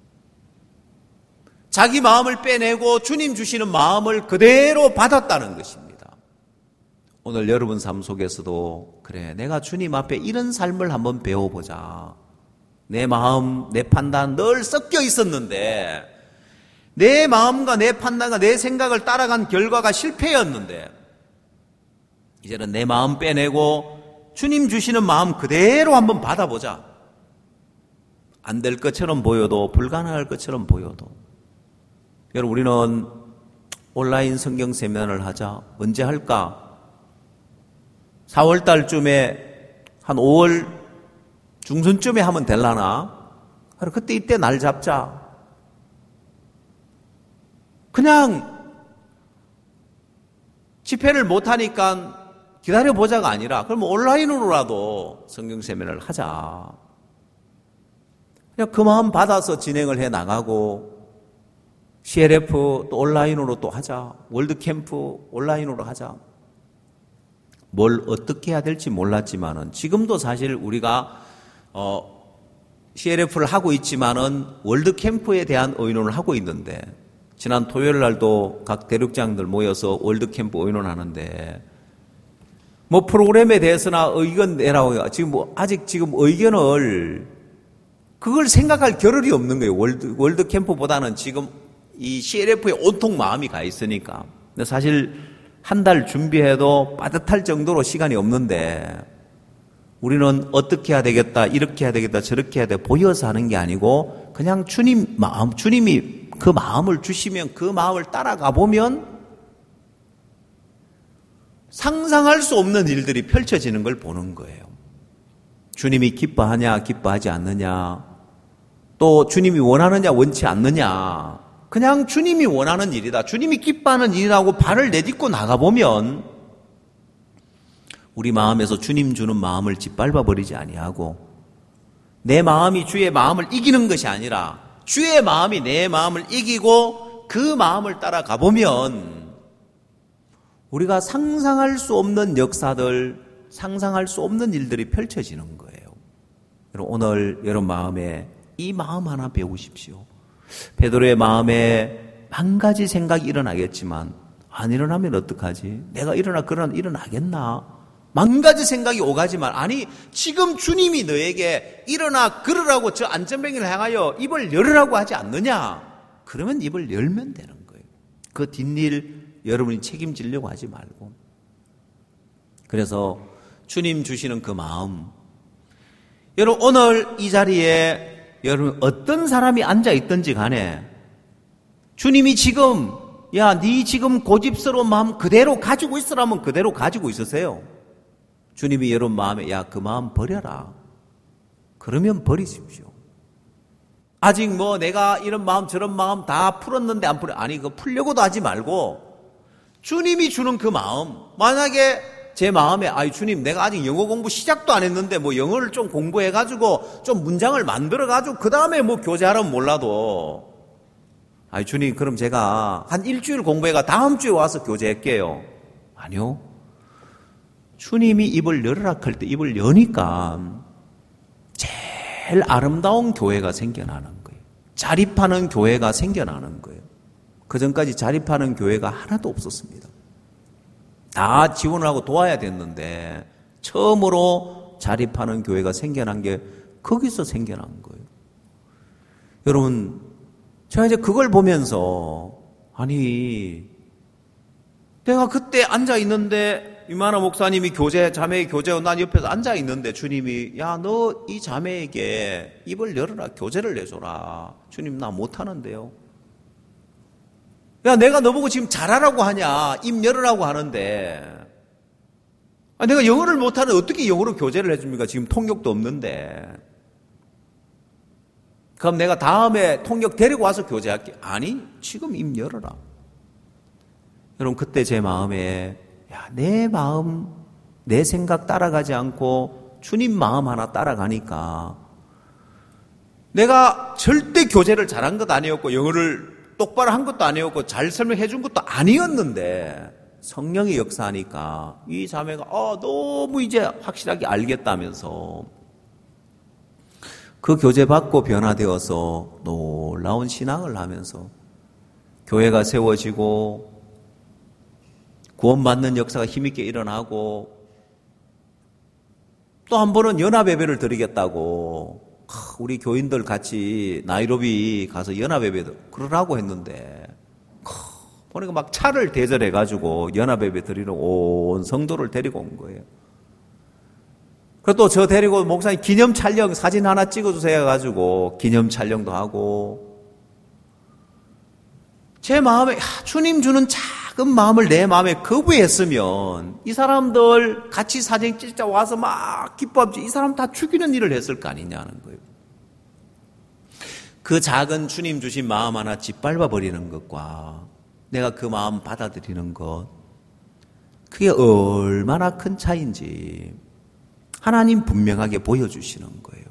자기 마음을 빼내고 주님 주시는 마음을 그대로 받았다는 것입니다. 오늘 여러분 삶 속에서도 그래, 내가 주님 앞에 이런 삶을 한번 배워보자. 내 마음, 내 판단 늘 섞여 있었는데 내 마음과 내 판단과 내 생각을 따라간 결과가 실패였는데 이제는 내 마음 빼내고 주님 주시는 마음 그대로 한번 받아보자. 안 될 것처럼 보여도, 불가능할 것처럼 보여도. 여러분, 우리는 온라인 성경 세미나를 하자. 언제 할까? 사월 달쯤에, 한 오월 중순쯤에 하면 될라나? 그때 이때 날 잡자. 그냥 집회를 못하니까 기다려보자가 아니라 그럼 온라인으로라도 성경 세미나를 하자. 그냥 그 마음 받아서 진행을 해 나가고 씨엘에프 또 온라인으로 또 하자. 월드캠프 온라인으로 하자. 뭘 어떻게 해야 될지 몰랐지만은 지금도 사실 우리가 어 씨엘에프를 하고 있지만은 월드캠프에 대한 의논을 하고 있는데 지난 토요일 날도 각 대륙장들 모여서 월드캠프 의논하는데 뭐 프로그램에 대해서나 의견 내라고 지금 뭐 아직 지금 의견을 그걸 생각할 겨를이 없는 거예요. 월드 월드 캠프보다는 지금 이 씨엘에프에 온통 마음이 가 있으니까. 근데 사실 한 달 준비해도 빠듯할 정도로 시간이 없는데 우리는 어떻게 해야 되겠다, 이렇게 해야 되겠다, 저렇게 해야 돼 보여서 하는 게 아니고 그냥 주님 마음, 주님이 그 마음을 주시면 그 마음을 따라가 보면 상상할 수 없는 일들이 펼쳐지는 걸 보는 거예요. 주님이 기뻐하냐, 기뻐하지 않느냐, 또 주님이 원하느냐, 원치 않느냐, 그냥 주님이 원하는 일이다, 주님이 기뻐하는 일이라고 발을 내딛고 나가보면 우리 마음에서 주님 주는 마음을 짓밟아 버리지 아니하고 내 마음이 주의 마음을 이기는 것이 아니라 주의 마음이 내 마음을 이기고 그 마음을 따라가 보면 우리가 상상할 수 없는 역사들, 상상할 수 없는 일들이 펼쳐지는 거예요. 여러분, 오늘 여러분 마음에 이 마음 하나 배우십시오. 베드로의 마음에 만 가지 생각이 일어나겠지만 안 일어나면 어떡하지? 내가 일어나 그러나 일어나겠나? 만 가지 생각이 오가지만 아니 지금 주님이 너에게 일어나 그러라고 저 안전뱅이를 향하여 입을 열으라고 하지 않느냐? 그러면 입을 열면 되는 거예요. 그 뒷일 여러분이 책임지려고 하지 말고. 그래서 주님 주시는 그 마음, 여러분 오늘 이 자리에 여러분 어떤 사람이 앉아 있든지 간에 주님이 지금 야, 네 지금 고집스러운 마음 그대로 가지고 있으라면 그대로 가지고 있으세요. 주님이 여러분 마음에 야, 그 마음 버려라. 그러면 버리십시오. 아직 뭐 내가 이런 마음 저런 마음 다 풀었는데 안 풀어. 아니, 그거 풀려고도 하지 말고 주님이 주는 그 마음, 만약에 제 마음에 아이 주님 내가 아직 영어 공부 시작도 안 했는데 뭐 영어를 좀 공부해가지고 좀 문장을 만들어가지고 그 다음에 뭐 교제하라면 몰라도 아이 주님 그럼 제가 한 일주일 공부해가 다음 주에 와서 교제할게요. 아니요. 주님이 입을 열으라 할 때 입을 여니까 제일 아름다운 교회가 생겨나는 거예요. 자립하는 교회가 생겨나는 거예요. 그전까지 자립하는 교회가 하나도 없었습니다. 다 지원을 하고 도와야 됐는데 처음으로 자립하는 교회가 생겨난 게 거기서 생겨난 거예요. 여러분, 제가 이제 그걸 보면서, 아니, 내가 그때 앉아 있는데, 이만화 목사님이 교제, 자매의 교제원, 난 옆에서 앉아 있는데, 주님이, 야, 너 이 자매에게 입을 열어라, 교제를 내줘라. 주님, 나 못하는데요. 야, 내가 너보고 지금 잘하라고 하냐, 입 열으라고 하는데, 아, 내가 영어를 못하는 어떻게 영어로 교제를 해줍니까? 지금 통역도 없는데. 그럼 내가 다음에 통역 데리고 와서 교제할게. 아니, 지금 입 열어라. 여러분, 그때 제 마음에, 야, 내 마음, 내 생각 따라가지 않고 주님 마음 하나 따라가니까 내가 절대 교제를 잘한 것 아니었고 영어를 똑바로 한 것도 아니었고 잘 설명해 준 것도 아니었는데 성령의 역사하니까 이 자매가 어, 너무 이제 확실하게 알겠다면서 그 교제 받고 변화되어서 놀라운 신앙을 하면서 교회가 세워지고 구원받는 역사가 힘있게 일어나고 또 한 번은 연합예배를 드리겠다고 우리 교인들 같이 나이로비 가서 연합예배도 그러라고 했는데 보니까 막 차를 대절해가지고 연합예배 드리러 온 성도를 데리고 온 거예요. 그리고 또 저 데리고 목사님 기념 촬영 사진 하나 찍어주세요 해가지고 기념 촬영도 하고 제 마음에 주님 주는 작은 마음을 내 마음에 거부했으면 이 사람들 같이 사진 찍자 와서 막 기뻐하지 이 사람 다 죽이는 일을 했을 거 아니냐는 거예요. 그 작은 주님 주신 마음 하나 짓밟아 버리는 것과 내가 그 마음 받아들이는 것 그게 얼마나 큰 차이인지 하나님 분명하게 보여주시는 거예요.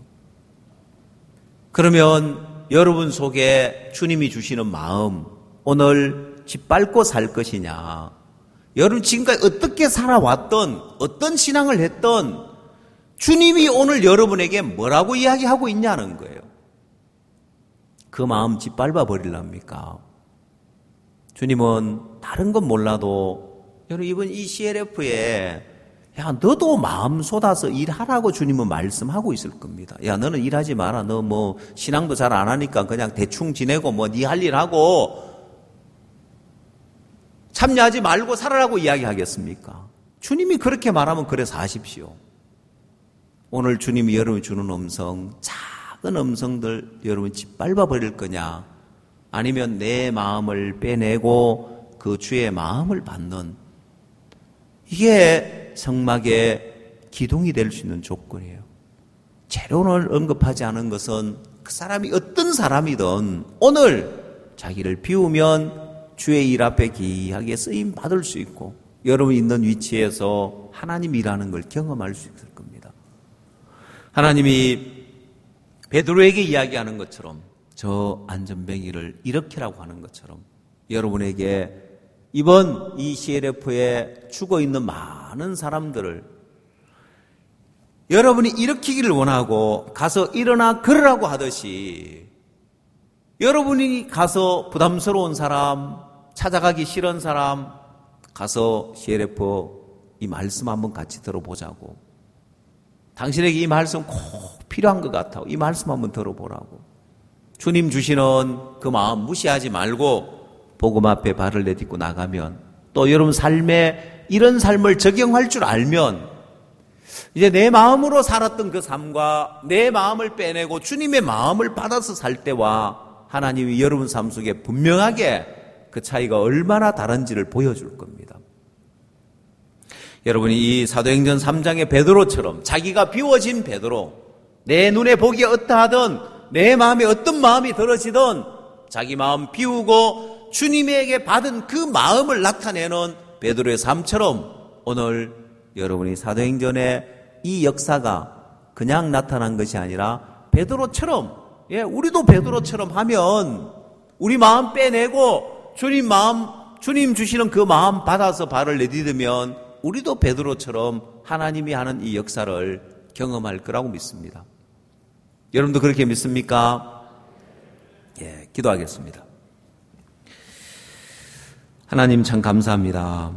그러면 여러분 속에 주님이 주시는 마음 오늘 짓밟고 살 것이냐 여러분 지금까지 어떻게 살아왔던 어떤 신앙을 했던 주님이 오늘 여러분에게 뭐라고 이야기하고 있냐는 거예요. 그 마음 짓밟아 버리랍니까? 주님은 다른 건 몰라도 여러분 이번 이 씨엘에프에 야 너도 마음 쏟아서 일하라고 주님은 말씀하고 있을 겁니다. 야 너는 일하지 마라. 너 뭐 신앙도 잘 안 하니까 그냥 대충 지내고 뭐 네 할 일 하고 참여하지 말고 살아라고 이야기하겠습니까? 주님이 그렇게 말하면 그래서 하십시오. 오늘 주님이 여러분이 주는 음성 작은 음성들 여러분 짓밟아 버릴 거냐 아니면 내 마음을 빼내고 그 주의 마음을 받는 이게 성막의 기둥이 될 수 있는 조건이에요. 재론을 언급하지 않은 것은 그 사람이 어떤 사람이든 오늘 자기를 비우면 주의 일 앞에 귀하게 쓰임 받을 수 있고 여러분이 있는 위치에서 하나님 일하는 걸 경험할 수 있을 겁니다. 하나님이 베드로에게 이야기하는 것처럼 저 안전뱅이를 일으키라고 하는 것처럼 여러분에게 이번 이 씨엘에프에 죽어있는 많은 사람들을 여러분이 일으키기를 원하고 가서 일어나 걸으라고 하듯이 여러분이 가서 부담스러운 사람 찾아가기 싫은 사람 가서 씨엘에프 이 말씀 한번 같이 들어보자고 당신에게 이 말씀 꼭 필요한 것 같아요. 이 말씀 한번 들어보라고 주님 주시는 그 마음 무시하지 말고 복음 앞에 발을 내딛고 나가면 또 여러분 삶에 이런 삶을 적용할 줄 알면 이제 내 마음으로 살았던 그 삶과 내 마음을 빼내고 주님의 마음을 받아서 살 때와 하나님이 여러분 삶 속에 분명하게 그 차이가 얼마나 다른지를 보여줄 겁니다. 여러분이 이 사도행전 삼 장의 베드로처럼 자기가 비워진 베드로 내 눈에 보기에 어떠하든 내 마음에 어떤 마음이 들어지든 자기 마음 비우고 주님에게 받은 그 마음을 나타내는 베드로의 삶처럼 오늘 여러분이 사도행전의 이 역사가 그냥 나타난 것이 아니라 베드로처럼 예, 우리도 베드로처럼 하면 우리 마음 빼내고 주님 마음 주님 주시는 그 마음 받아서 발을 내딛으면 우리도 베드로처럼 하나님이 하는 이 역사를 경험할 거라고 믿습니다. 여러분도 그렇게 믿습니까? 예, 기도하겠습니다. 하나님 참 감사합니다.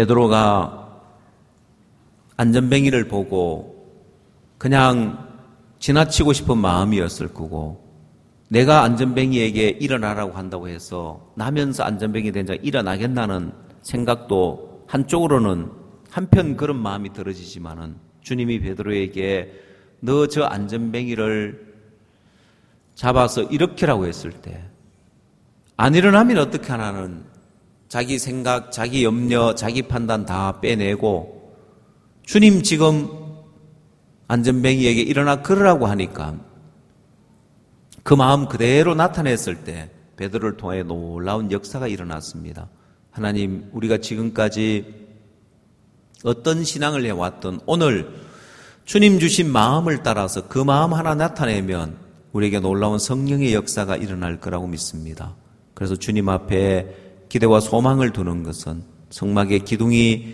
베드로가 안전뱅이를 보고 그냥 지나치고 싶은 마음이었을 거고, 내가 안전뱅이에게 일어나라고 한다고 해서 나면서 안전뱅이 된 자가 일어나겠다는 생각도 한쪽으로는 한편 그런 마음이 들어지지만은 주님이 베드로에게 너 저 안전뱅이를 잡아서 이렇게라고 했을 때 안 일어나면 어떻게 하나는 자기 생각, 자기 염려, 자기 판단 다 빼내고 주님 지금 안전뱅이에게 일어나 걸으라고 하니까 그 마음 그대로 나타냈을 때 베드로를 통해 놀라운 역사가 일어났습니다. 하나님, 우리가 지금까지 어떤 신앙을 해왔던 오늘 주님 주신 마음을 따라서 그 마음 하나 나타내면 우리에게 놀라운 성령의 역사가 일어날 거라고 믿습니다. 그래서 주님 앞에 기대와 소망을 두는 것은 성막의 기둥이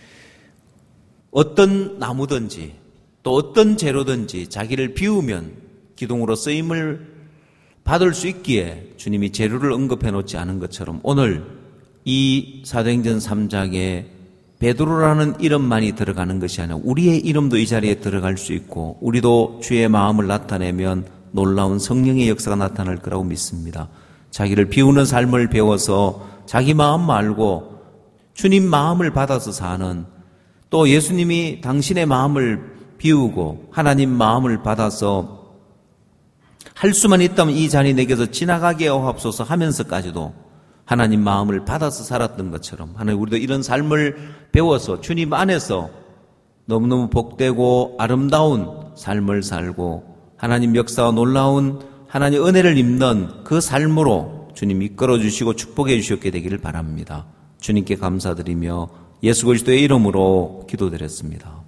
어떤 나무든지 또 어떤 재료든지 자기를 비우면 기둥으로 쓰임을 받을 수 있기에 주님이 재료를 언급해 놓지 않은 것처럼 오늘 이 사도행전 삼 장에 베드로라는 이름만이 들어가는 것이 아니라 우리의 이름도 이 자리에 들어갈 수 있고 우리도 주의 마음을 나타내면 놀라운 성령의 역사가 나타날 거라고 믿습니다. 자기를 비우는 삶을 배워서 자기 마음 말고 주님 마음을 받아서 사는, 또 예수님이 당신의 마음을 비우고 하나님 마음을 받아서 할 수만 있다면 이 잔이 내게서 지나가게 하옵소서 하면서까지도 하나님 마음을 받아서 살았던 것처럼 하나님 우리도 이런 삶을 배워서 주님 안에서 너무너무 복되고 아름다운 삶을 살고 하나님 역사와 놀라운 하나님 은혜를 입는 그 삶으로 주님 이끌어 주시고 축복해 주셨게 되기를 바랍니다. 주님께 감사드리며 예수 그리스도의 이름으로 기도드렸습니다.